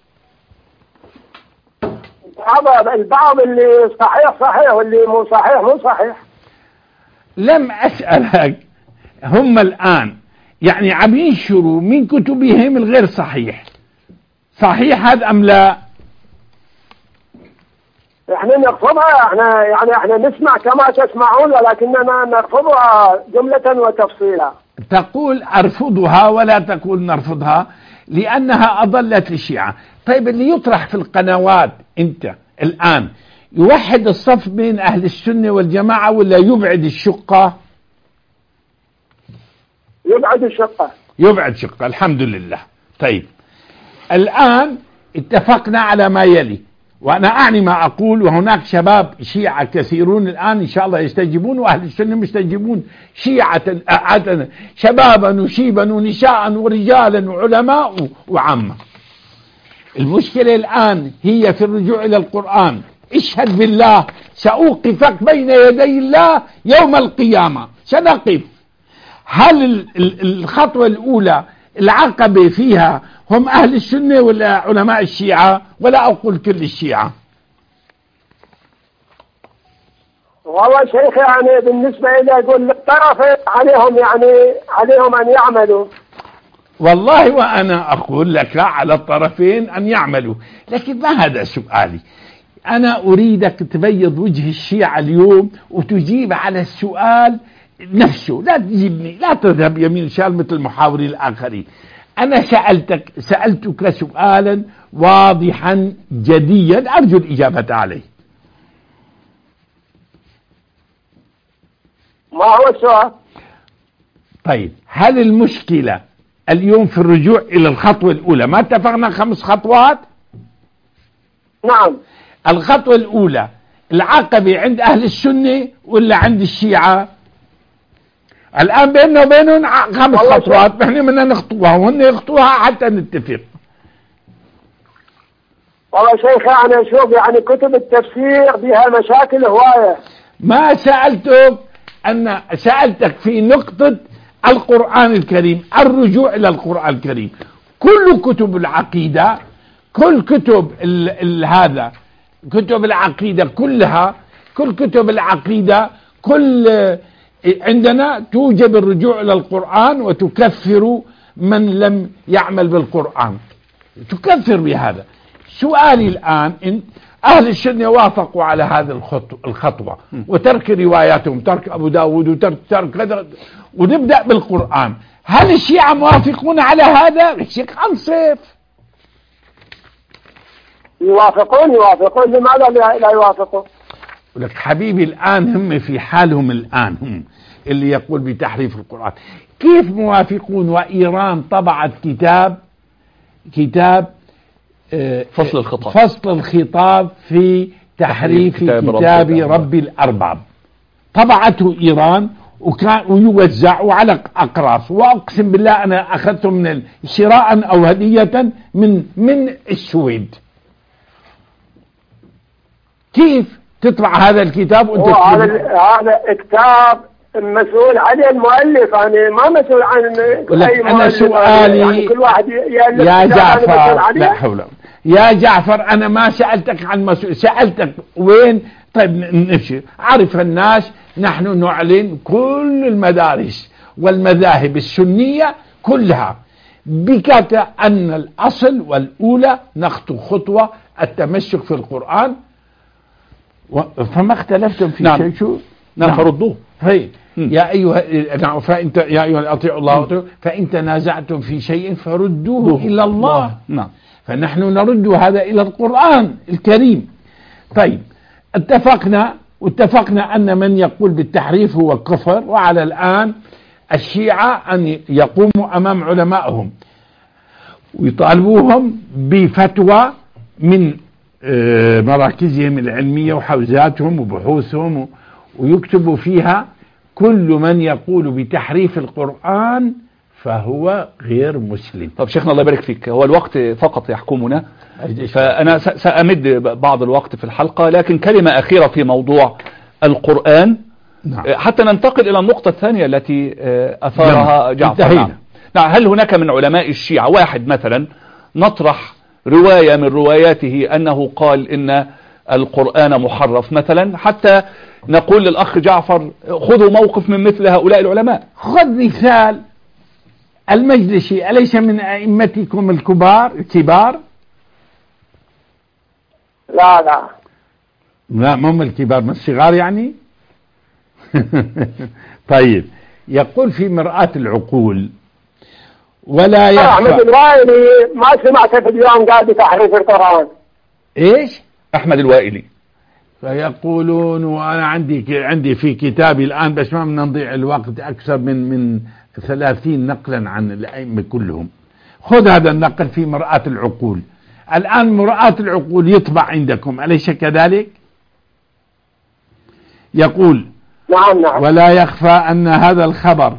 البعض اللي صحيح واللي مو صحيح. لم أسألك، هم الآن يعني عم ينشروا من كتبهم الغير صحيح هذا أم لا؟ احنا نرفضها، احنا نسمع كما تسمعون، ولكننا نرفضها جملة وتفصيلا. تقول أرفضها ولا تقول نرفضها لأنها أضلت الشيعة. طيب اللي يطرح في القنوات أنت الآن يوحد الصف بين أهل السنة والجماعة ولا يبعد الشقة؟ يبعد شقة. الحمد لله. طيب الآن اتفقنا على ما يلي، وأنا أعني ما أقول، وهناك شباب شيعة كثيرون الآن إن شاء الله يستجيبون، وأهل السنة مستجيبون، شيعة شبابا وشيبا ونساء ورجالا وعلماء وعامة. المشكلة الآن هي في الرجوع إلى القرآن. اشهد بالله سأوقفك بين يدي الله يوم القيامة، سنقف. هل الخطوة الأولى العقبة فيها هم أهل السنة ولا علماء الشيعة، ولا أقول كل الشيعة؟ والله شيخ، يعني بالنسبة إلى يقول الطرفين عليهم أن يعملوا. والله وأنا أقول لك على الطرفين أن يعملوا، لكن ما هذا سؤالي. أنا أريدك تبيض وجه الشيعة اليوم وتجيب على السؤال نفسه، لا تجيبني، لا تذهب يمين شمال مثل المحاورين الآخرين. أنا سألتك سؤالا واضحا جديا أرجو الإجابة عليه. ما هو السؤال؟ طيب هل المشكلة اليوم في الرجوع إلى الخطوة الأولى؟ ما اتفقنا 5 خطوات؟ نعم. الخطوة الأولى العقبة عند أهل السنة ولا عند الشيعة؟ الآن بيننا وبينهم 5 خطوات، نحن بدنا نخطوها وهم يخطوها حتى نتفق. والله شيخ أنا أشوف يعني كتب التفسير بها مشاكل هواية. ما سألتك، أنا سألتك في نقطة القرآن الكريم، الرجوع إلى القرآن الكريم. كل كتب العقيدة، كل كتب هذا كتب العقيدة كلها، كل كتب العقيدة، كل عندنا توجب الرجوع إلى القرآن وتكفر من لم يعمل بالقرآن، تكفر بهذا. سؤالي الآن، إن أهل السنة وافقوا على هذه الخطوة وترك رواياتهم، ترك أبو داود وترك كذا، ونبدأ بالقرآن، هل الشيعة موافقون على هذا؟ الشيخ أنصف. يوافقون، لماذا لا يوافقون؟ لك حبيبي الآن هم في حالهم الآن، هم اللي يقول بتحريف القرآن، كيف موافقون وإيران طبعت كتاب فصل الخطاب في تحريف كتاب رب الأرباب، طبعته إيران وكان ويوزع على أقراص، وأقسم بالله أنا أخذته من شراء أو هدية من السويد. كيف تطبع هذا الكتاب وانت هذا كتاب مسؤول عليه المؤلف، يعني ما مسؤول عن اي مؤلف. انا سؤالي يعني كل واحد يا جعفر، لا حول، يا جعفر انا ما سألتك عن مسؤول، سألتك وين. طيب نمشي، عرف الناس نحن نعلن كل المدارس والمذاهب السنية كلها بكتا أن الأصل والأولى نخطو خطوة التمسك في القرآن، فما اختلفتم في شيء. شو نعم فردوه. هي يا أيها فأنت يا أيها أطيعوا الله وأطيعوا، فإن تنازعتم في شيء فردوه إلى الله. نعم، فنحن نرد هذا إلى القرآن الكريم. طيب اتفقنا أن من يقول بالتحريف هو كفر، وعلى الآن الشيعة أن يقوموا أمام علمائهم ويطالبوهم بفتوى من مراكزهم العلمية وحوزاتهم وبحوثهم، ويكتبوا فيها كل من يقول بتحريف القرآن فهو غير مسلم. طب شيخنا الله يبارك فيك، هو الوقت فقط يحكمنا، فأنا سأمد بعض الوقت في الحلقة، لكن كلمة أخيرة في موضوع القرآن. نعم. حتى ننتقل إلى النقطة الثانية التي أثارها جعفر. نعم. هل هناك من علماء الشيعة واحد مثلا نطرح رواية من رواياته أنه قال إن القرآن محرف مثلا، حتى نقول للأخ جعفر خذوا موقف من مثل هؤلاء العلماء؟ خذ مثال المجلسي، أليس من أئمتكم الكبار؟ لا ما هم الكبار، من الصغار يعني. طيب، يقول في مرآة العقول ولا يخفى. أحمد الوائلي ما سمعت في اليوم قال بتحريف القرآن. إيش؟ أحمد الوائلي. فيقولون، وأنا عندي في كتابي الآن، بس ما بدنا نضيع الوقت، أكثر من 30 نقلا عن الأئمة كلهم. خذ هذا النقل في مرآة العقول. الآن مرآة العقول يطبع عندكم، أليس كذلك؟ يقول: نعم. ولا يخفى أن هذا الخبر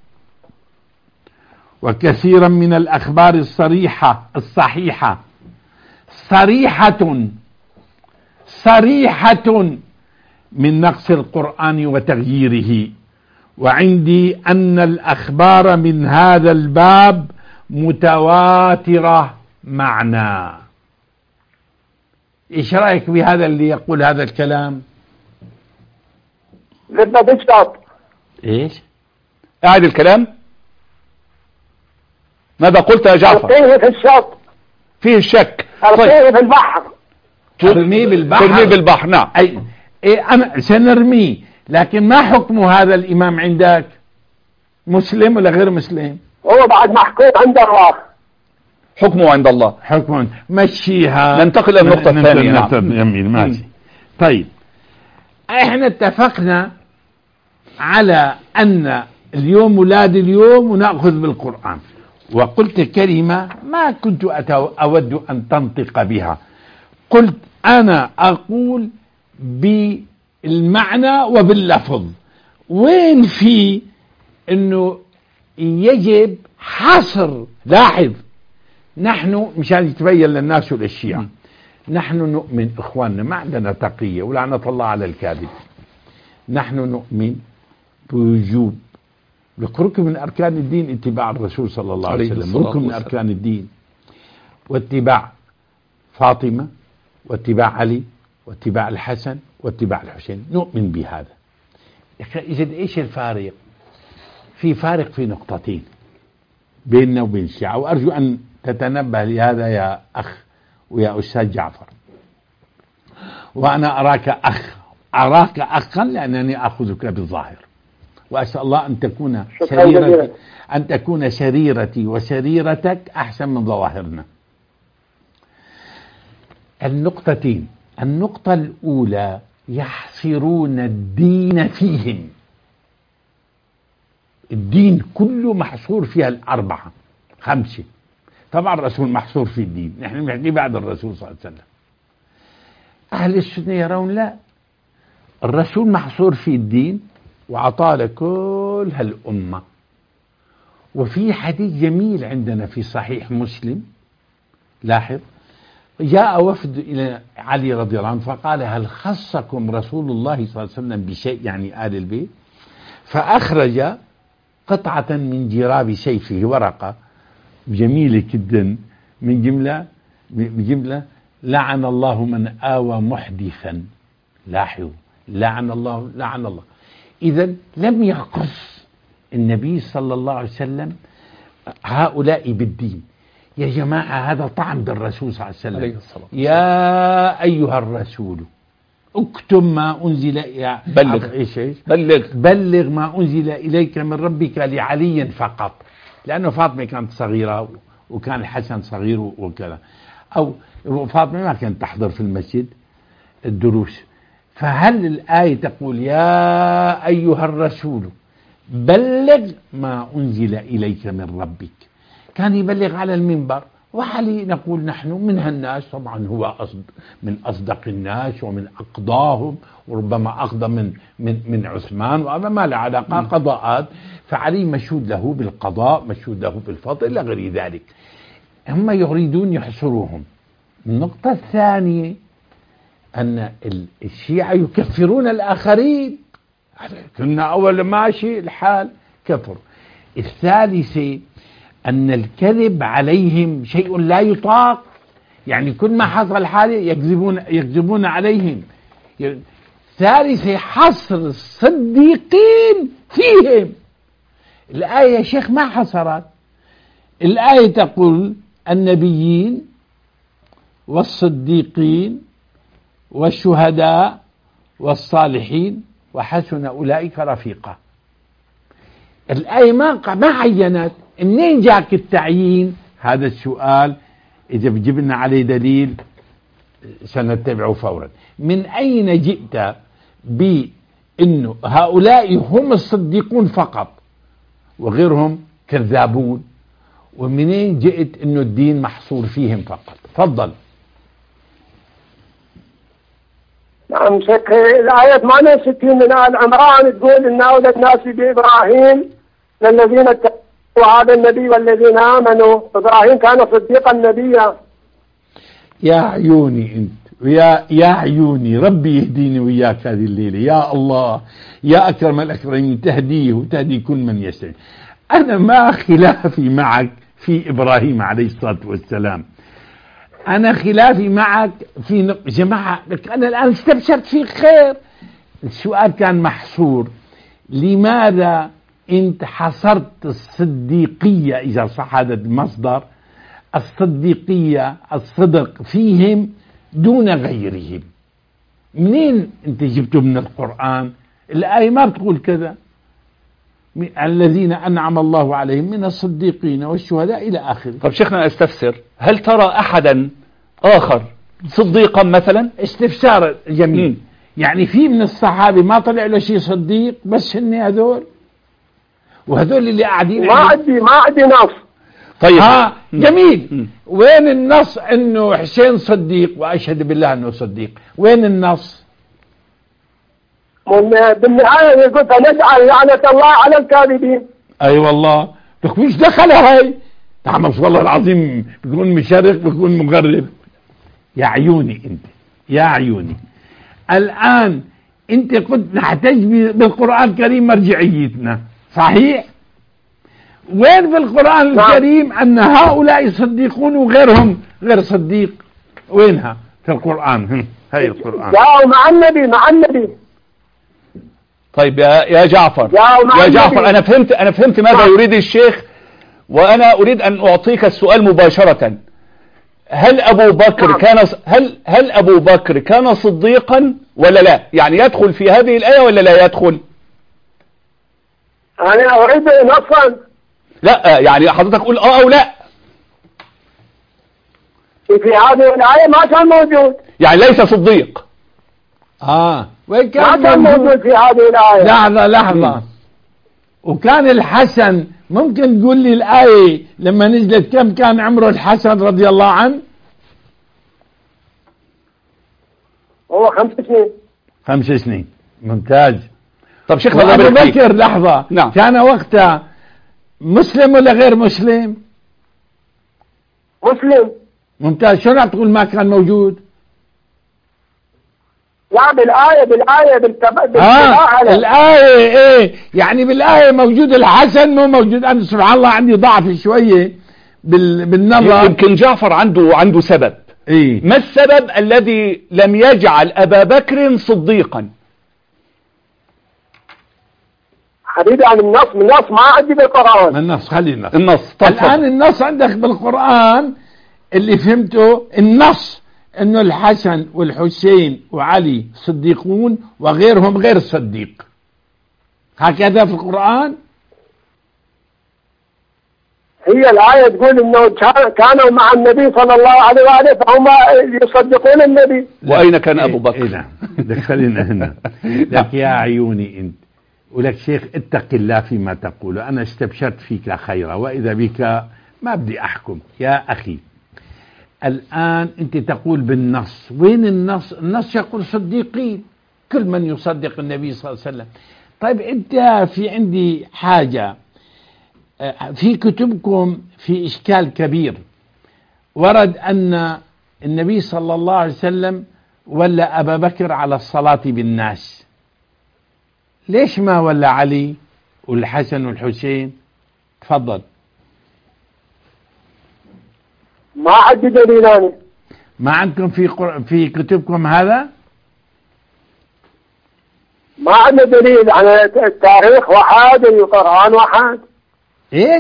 وكثيرا من الأخبار الصحيحة صريحة من نقص القرآن وتغييره، وعندي أن الأخبار من هذا الباب متواترة معنا. إيش رأيك بهذا اللي يقول هذا الكلام؟ بدنا بالشط. إيش؟ أعد الكلام. ماذا قلت يا جعفر؟ ألقيه في الشط، فيه الشك. ألقيه في البحر. ترميه بالبحر. نعم. أنا سنرميه، لكن ما حكم هذا الإمام عندك؟ مسلم ولا غير مسلم؟ هو بعد محكوم عند الله، حكمه عند الله. حكم مشيها. ننتقل إلى النقطة الثانية. جميل، ماشي. طيب، احنا اتفقنا على أن اليوم ولاد اليوم ونأخذ بالقرآن، وقلت كلمة ما كنت أود أن تنطق بها. قلت أنا أقول بالمعنى وباللفظ، وين في أنه يجب حصر. لاحظ، نحن مشان يتبين للناس والأشياء، نحن نؤمن إخواننا، ما عندنا تقية ولعنة الله على الكاذب. نحن نؤمن بوجوب ركن من أركان الدين اتباع الرسول صلى الله عليه وسلم، ركن من أركان الدين، واتباع فاطمة واتباع علي واتباع الحسن واتباع الحسين، نؤمن بهذا. إذا إيش الفارق؟ في فارق في نقطتين بيننا وبين الشيعة، وأرجو أن تتنبه لهذا يا أخ ويا أستاذ جعفر. وأنا أراك أخا لأنني أخذك بالظاهر، وأسأل الله أن تكون سريرتي وسريرتك أحسن من ظواهرنا. النقطتين: النقطة الأولى يحصرون الدين فيهم، الدين كله محصور فيها الأربعة 5. طبعا الرسول محصور في الدين، نحن بنحكي بعد الرسول صلى الله عليه وسلم. أهل السنة يرون لا، الرسول محصور في الدين وعطى لكل هالأمة. وفي حديث جميل عندنا في صحيح مسلم، لاحظ، جاء وفد إلى علي رضي الله عنه فقال: هل خصكم رسول الله صلى الله عليه وسلم بشيء، يعني آل البيت؟ فأخرج قطعة من جراب سيفه، ورقة جميلة جدا، من جملة: لعن الله من آوى محدثا. لاحظوا، لعن الله. إذا لم يخص النبي صلى الله عليه وسلم هؤلاء بالدين. يا جماعة هذا طعن بالرسول صلى الله عليه وسلم. يا أيها الرسول اكتب ما أنزل بلغ ما أنزل إليك من ربك لعلي فقط، لأنه فاطمة كانت صغيرة وكان الحسن صغير وكذا، أو فاطمة ما كانت تحضر في المسجد الدروس. فهل الآية تقول يا أيها الرسول بلغ ما أنزل إليك من ربك؟ كان يبلغ على المنبر، وحالي نقول نحن من هالناس، طبعا هو من أصدق الناس ومن أقضاهم، وربما أقضى من عثمان، وهذا ما له علاقة، قضاءات، فعلي مشهود له بالقضاء، مشهود له بالفضل إلى غير ذلك. هم يريدون يحصروهم. النقطة الثانية أن الشيعة يكفرون الآخرين، كنا أول ماشي الحال كفر. الثالثة أن الكذب عليهم شيء لا يطاق، يعني كل ما حصل حاله يكذبون عليهم. ثالثة حصر الصديقين فيهم. الآية يا شيخ ما حصرت، الآية تقول النبيين والصديقين والشهداء والصالحين وحسن أولئك رفيقا. الآية ما عينت. منين جاك التعيين؟ هذا السؤال إذا بجبنا عليه دليل سنتبعه فورا. من أين جئت بأنه هؤلاء هم الصديقون فقط وغيرهم كذابون؟ ومنين جئت أنه الدين محصور فيهم فقط؟ تفضل. نعم شيخ، الآية 68 من آل عمران تقول إن أولى الناس بإبراهيم للذين اتقوا هذا النبي والذين آمنوا. إبراهيم كان صديقا نبيا. يا عيوني أنت، يا عيوني، ربي يهديني وياك هذه الليلة يا الله، يا أكرم الأكرمين، تهديه وتهدي كل من يستطيع. أنا ما خلافي معك في إبراهيم عليه الصلاة والسلام، أنا خلافي معك في جماعة. أنا الآن استبشرت في خير. السؤال كان محصور، لماذا أنت حصرت الصديقية، إذا صح هذا المصدر، الصديقية الصدق فيهم دون غيرهم؟ منين أنت جبته من القرآن؟ الآية ما بتقول كذا. الذين أنعم الله عليهم من الصديقين والشهداء إلى آخره. طب شيخنا استفسر، هل ترى أحدا آخر صديقا مثلا؟ استفسار جميل. يعني في من الصحابة ما طلع له شيء صديق، بس هن هذول، وهذول اللي قاعدين ما عندي نص. طيب جميل. وين النص انه حسين صديق واشهد بالله انه صديق؟ وين النص؟ بالنهاية يقول فنجعل لعنة الله على الكاذبين. اي والله، لك مش دخلها هاي؟ نعم والله العظيم، بيكون مشرق بيكون مغرب. يا عيوني انت، يا عيوني. الان انت قلت نحتاج بالقرآن الكريم مرجعيتنا، صحيح؟ وين في القرآن الكريم أن هؤلاء صديقون وغيرهم غير صديق؟ وينها في القرآن؟ هاي القرآن جاءوا مع النبي. طيب يا جعفر، مع يا جعفر، النبي. أنا فهمت ماذا يريد الشيخ، وأنا أريد أن أعطيك السؤال مباشرة. هل أبو بكر نعم. هل أبو بكر كان صديقا ولا لا؟ يعني يدخل في هذه الآية ولا لا يدخل؟ أنا أريد نصا. لا، يعني حضرتك قول أو لا. في هذه الآية ما كان موجود. يعني ليس صديق. وين ما كان موجود في هذه الآية. لحظة. وكان الحسن، ممكن تقول لي الآية لما نزلت كم كان عمره الحسن رضي الله عنه؟ هو 5 سنين. 5 سنين. ممتاز. طب شيخنا وأبو بكر لحظة، نعم. كان وقتها مسلم ولا غير مسلم؟ مسلم. ممتاز. شو تقول ما كان موجود؟ لا، بالآية بالمباهلة. الآية ايه يعني؟ بالآية موجود الحسن مو موجود. أنا سبحان الله عندي ضعف شوية بالنظر. يمكن جعفر عنده سبب. إيه؟ ما السبب الذي لم يجعل أبا بكر صديقا؟ حبيبي عن النص ما عندي بالقرآن. النص، خلينا النص. الآن النص عندك بالقرآن اللي فهمته. النص انه الحسن والحسين وعلي صديقون وغيرهم غير صديق، هكذا في القرآن. هي الآية تقول انه كانوا مع النبي صلى الله عليه وآله فهم يصدقون النبي. وأين كان أبو بكر؟ نعم. خلينا هنا. لك يا عيوني انت، ولك شيخ اتق الله فيما تقول، أنا استبشرت فيك خيرا وإذا بك ما بدي أحكم. يا أخي الآن أنت تقول بالنص، وين النص؟ النص يقول صديقين، كل من يصدق النبي صلى الله عليه وسلم. طيب أنت في عندي حاجة، في كتبكم في إشكال كبير، ورد أن النبي صلى الله عليه وسلم ولا أبا بكر على الصلاة بالناس، ليش ما ولا علي والحسن والحسين؟ تفضل. ما عندي دليلان. ما عندكم في كتبكم هذا؟ ما عندنا دليل عن التاريخ واحد، القرآن واحد. ايش؟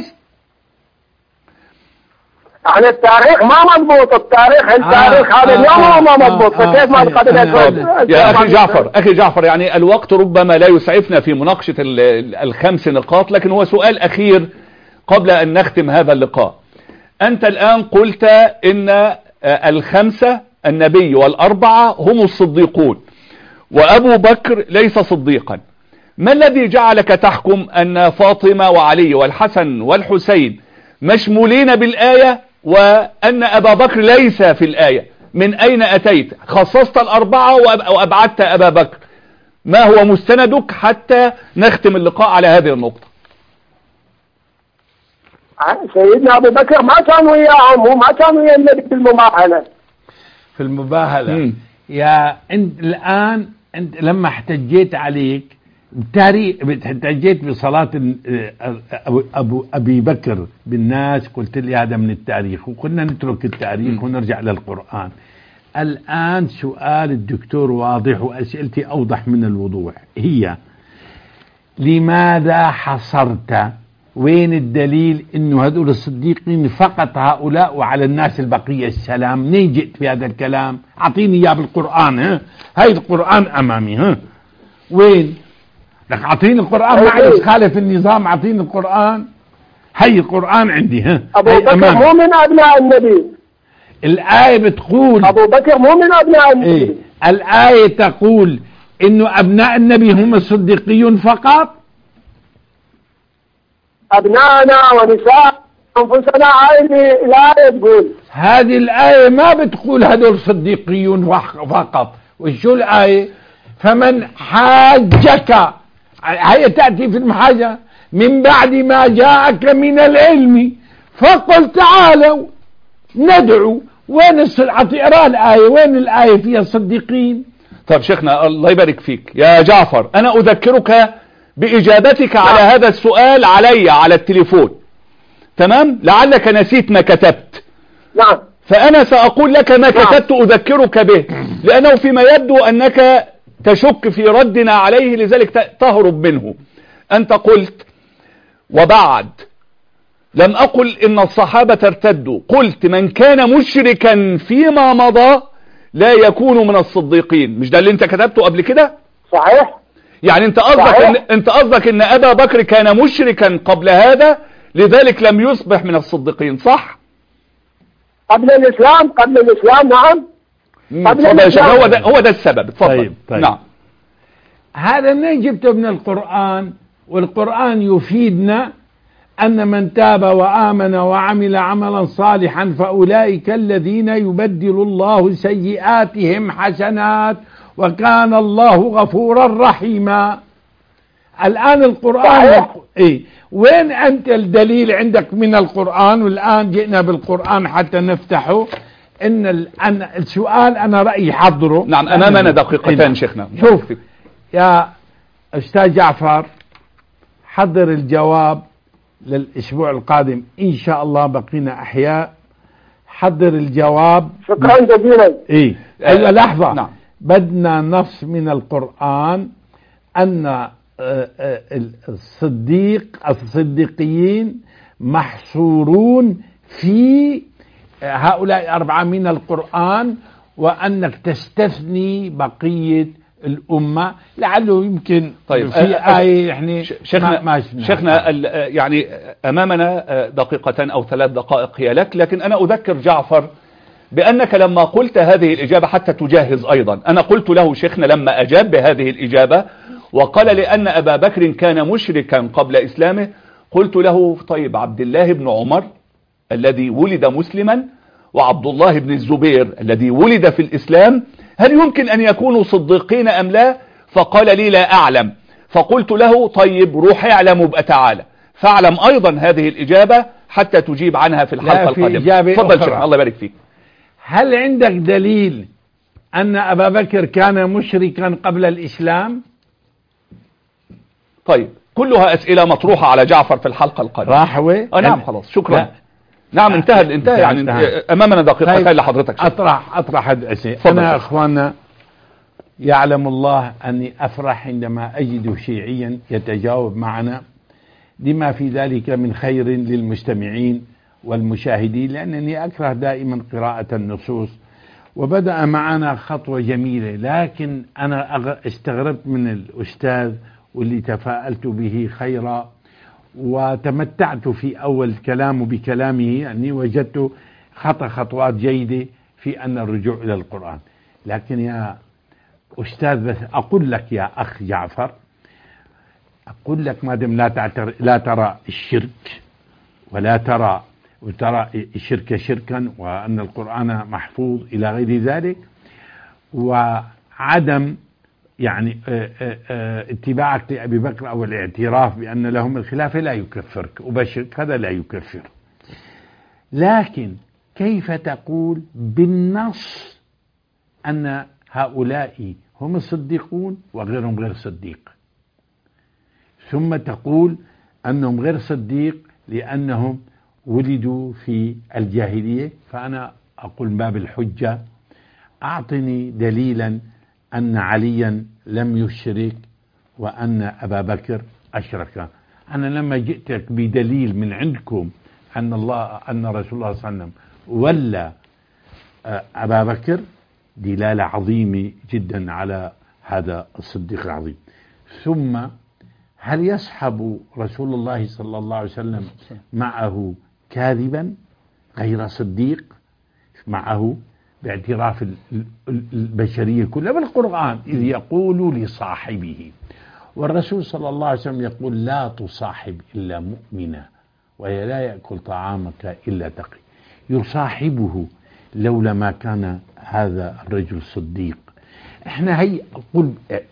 عن التاريخ ما مضبوط. التاريخ هذا اليوم هو ما مضبوط. فكيف ما تقدر يا أخي جعفر يعني الوقت ربما لا يسعفنا في مناقشة ال5 نقاط، لكن هو سؤال أخير قبل أن نختم هذا اللقاء. أنت الآن قلت إن ال5 النبي وال4 هم الصديقون وأبو بكر ليس صديقا. ما الذي جعلك تحكم أن فاطمة وعلي والحسن والحسين مشمولين بالآية وأن أبا بكر ليس في الآية؟ من أين أتيت؟ خصصت ال4 وأبعدت أبا بكر. ما هو مستندك حتى نختم اللقاء على هذه النقطة؟ سيدنا أبو بكر ما كان وياهم، هو ما كان ويا النبي في المباهلة. يا انت الآن انت لما احتجيت عليك بتاريخ، احتجيت بصلاة أبي بكر بالناس، قلت لي هذا من التاريخ، وقلنا نترك التاريخ ونرجع للقرآن. الآن سؤال الدكتور واضح وأسئلتي أوضح من الوضوح، هي لماذا حصرت؟ وين الدليل انه هذول الصديقين فقط هؤلاء وعلى الناس البقية السلام؟ منين جئت في هذا الكلام؟ اعطيني اياه بالقرآن. هاي القرآن امامي. وين لك؟ اعطيني القرآن، ما عندك خالف النظام، اعطيني القرآن. هاي القرآن عندي. ابو بكر مو من ابناء النبي. الآية بتقول ابو بكر مو من ابناء النبي. الآية تقول انه ابناء النبي هم الصديقيون فقط. أبناءنا ونساء أنفسنا، هاي الآية تقول. هذه الآية ما بتقول هذول صديقيون فقط. وشو الآية؟ فمن حاجك، هي تأتي في المحاجة، من بعد ما جاءك من العلم فقل تعالوا ندعو. وين اقرأ الآية، وين الآية فيها الصديقين؟ طب شيخنا الله يبارك فيك يا جعفر، أنا أذكرك بإجابتك على هذا السؤال على التليفون، تمام؟ لعلك نسيت ما كتبت. نعم. فأنا سأقول لك ما كتبت أذكرك به، لأنه فيما يبدو أنك تشك في ردنا عليه لذلك تهرب منه. أنت قلت وبعد لم أقل إن الصحابة ارتدوا، قلت من كان مشركا فيما مضى لا يكون من الصديقين. مش ده اللي انت كتبته قبل كده؟ صحيح. يعني انت قصدك ان ابا بكر كان مشركا قبل هذا لذلك لم يصبح من الصديقين، صح؟ قبل الإسلام نعم. قبل الإسلام. هو ده السبب. اتفضل. طيب. نعم. هذا منين جبته؟ من القرآن، والقرآن يفيدنا أن من تاب وآمن وعمل عملا صالحا فأولئك الذين يبدل الله سيئاتهم حسنات وكان الله غفورا رحيما. الآن القرآن وين أنت الدليل عندك من القرآن؟ والآن جئنا بالقرآن حتى نفتحه. أن السؤال أنا رأيي حضره. نعم أمامنا دقيقتان شيخنا. شوف يا أستاذ جعفر، حضر الجواب للأسبوع القادم إن شاء الله، بقينا أحياء. حضر الجواب. شكرا جزيلا. أيوة لحظة. نعم. بدنا نص من القرآن أن الصديقيين محصورون في هؤلاء 4 من القرآن، وأنك تستثني بقية الأمة. لعله يمكن طيب في آية يعني شيخنا يعني أمامنا دقيقتان أو 3 دقائق هي لك، لكن أنا أذكر جعفر بأنك لما قلت هذه الإجابة حتى تجهز أيضا، أنا قلت له شيخنا لما أجاب بهذه الإجابة وقال لأن أبا بكر كان مشركا قبل إسلامه، قلت له طيب عبد الله بن عمر الذي ولد مسلما وعبد الله بن الزبير الذي ولد في الإسلام هل يمكن أن يكونوا صديقين أم لا؟ فقال لي لا أعلم. فقلت له طيب روح اعلم وابقى تعالى، فاعلم أيضا هذه الإجابة حتى تجيب عنها في الحلقة القادمة. تفضل شيخ، الله يبارك فيك. هل عندك دليل أن أبا بكر كان مشركا قبل الإسلام؟ طيب كلها أسئلة مطروحة على جعفر في الحلقة القادمة. راحوي؟ نعم خلاص شكرا. لا. نعم انتهى يعني أمامنا دقيقتين. طيب لحضرتك أطرح الأسئلة. أنا أخواننا يعلم الله أني أفرح عندما أجد شيعيا يتجاوب معنا لما في ذلك من خير للمستمعين والمشاهدين، لأنني أكره دائما قراءة النصوص. وبدأ معنا خطوة جميلة، لكن أنا استغربت من الأستاذ واللي تفاءلت به خيرا وتمتعت في أول كلامه بكلامه، يعني وجدت خطوات جيدة في أن الرجوع إلى القرآن. لكن يا أستاذ بس أقول لك يا أخ جعفر، أقول لك ما دام لا ترى الشرك وترى الشرك شركا وأن القرآن محفوظ إلى غير ذلك، وعدم يعني اتباعك لأبي بكر أو الاعتراف بأن لهم الخلافة لا يكفرك، وبشرك هذا لا يكفر. لكن كيف تقول بالنص أن هؤلاء هم الصديقون وغيرهم غير صديق، ثم تقول أنهم غير صديق لأنهم ولدوا في الجاهلية؟ فأنا أقول باب الحجة، أعطني دليلا أن عليا لم يشرك وأن أبا بكر أشرك. أنا لما جئتك بدليل من عندكم أن رسول الله صلى الله عليه وسلم ولا أبا بكر، دلالة عظيمة جدا على هذا الصديق العظيم. ثم هل يصحب رسول الله صلى الله عليه وسلم معه كاذبا غير صديق معه باعتراف البشرية كلها بالقرآن إذ يقول لصاحبه، والرسول صلى الله عليه وسلم يقول لا تصاحب إلا مؤمنا ولا يأكل طعامك إلا تقي، يصاحبه لولا ما كان هذا الرجل صديق. احنا هي أقول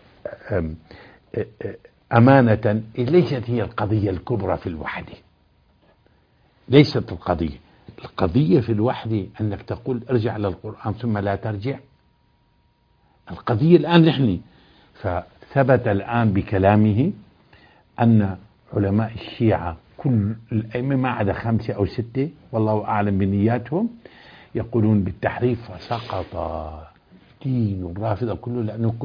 أمانة ليست هي القضية الكبرى في الوحدة، ليست القضية في الوحدة أنك تقول ارجع للقرآن ثم لا ترجع. القضية الآن نحن فثبت الآن بكلامه أن علماء الشيعة كل الأئمة ما عدا 5 أو 6 والله أعلم بنياتهم يقولون بالتحريف، فسقط دين الرافضة كله، لأنه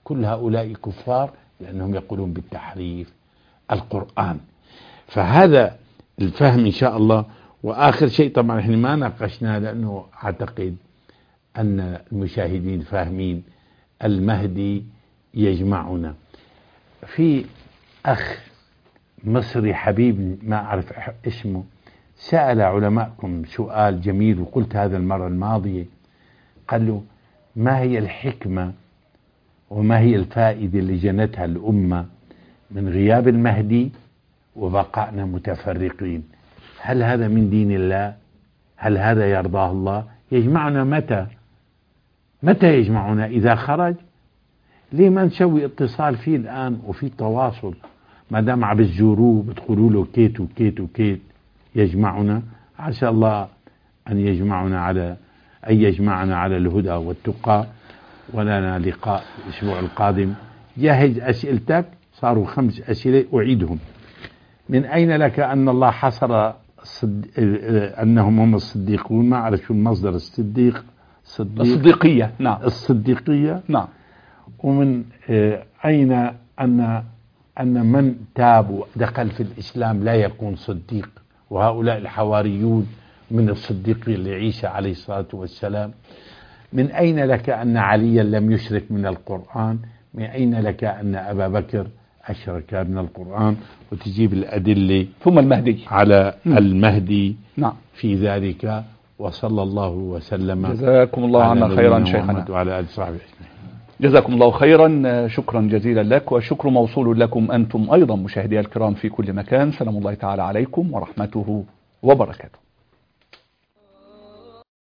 كل هؤلاء كفار لأنهم يقولون بالتحريف القرآن. فهذا الفهم إن شاء الله. وآخر شيء طبعا احنا ما ناقشنا لأنه أعتقد أن المشاهدين فاهمين. المهدي يجمعنا. في أخ مصري حبيب ما أعرف اسمه سأل علماءكم سؤال جميل، وقلت هذا المرة الماضية، قال له ما هي الحكمة وما هي الفائدة اللي جنتها الأمة من غياب المهدي وبقائنا متفرقين؟ هل هذا من دين الله؟ هل هذا يرضاه الله؟ يجمعنا متى يجمعنا؟ إذا خرج. ليه ما نسوي اتصال فيه الآن وفي تواصل؟ ما دام عم بتزوروه بتقولوا له كيت وكيت وكيت يجمعنا. عسى الله أن يجمعنا على الهدى والتقى. ولنا لقاء الأسبوع القادم. جهز أسئلتك، صاروا 5 أسئلة أعيدهم. من أين لك أن الله حصر أنهم هم الصديقون؟ ما أعرف شو المصدر. الصديقية. نعم. الصديقية. نعم. ومن أين أن من تاب ودخل في الإسلام لا يكون صديق، وهؤلاء الحواريون من الصديقين لعيسى عليه الصلاة والسلام. من أين لك أن عليا لم يشرك من القرآن؟ من أين لك أن أبا بكر أشرك من القرآن؟ وتجيب الأدلة ثم المهدي على المهدي. نعم. في ذلك. وصلى الله وسلم. جزاكم الله عنا خيرا شيخنا وعلى آله وصحبه أجمعين. جزاكم الله خيرا. شكرا جزيلا لك، والشكر موصول لكم أنتم أيضا مشاهدي الكرام في كل مكان. سلام الله تعالى عليكم ورحمته وبركاته.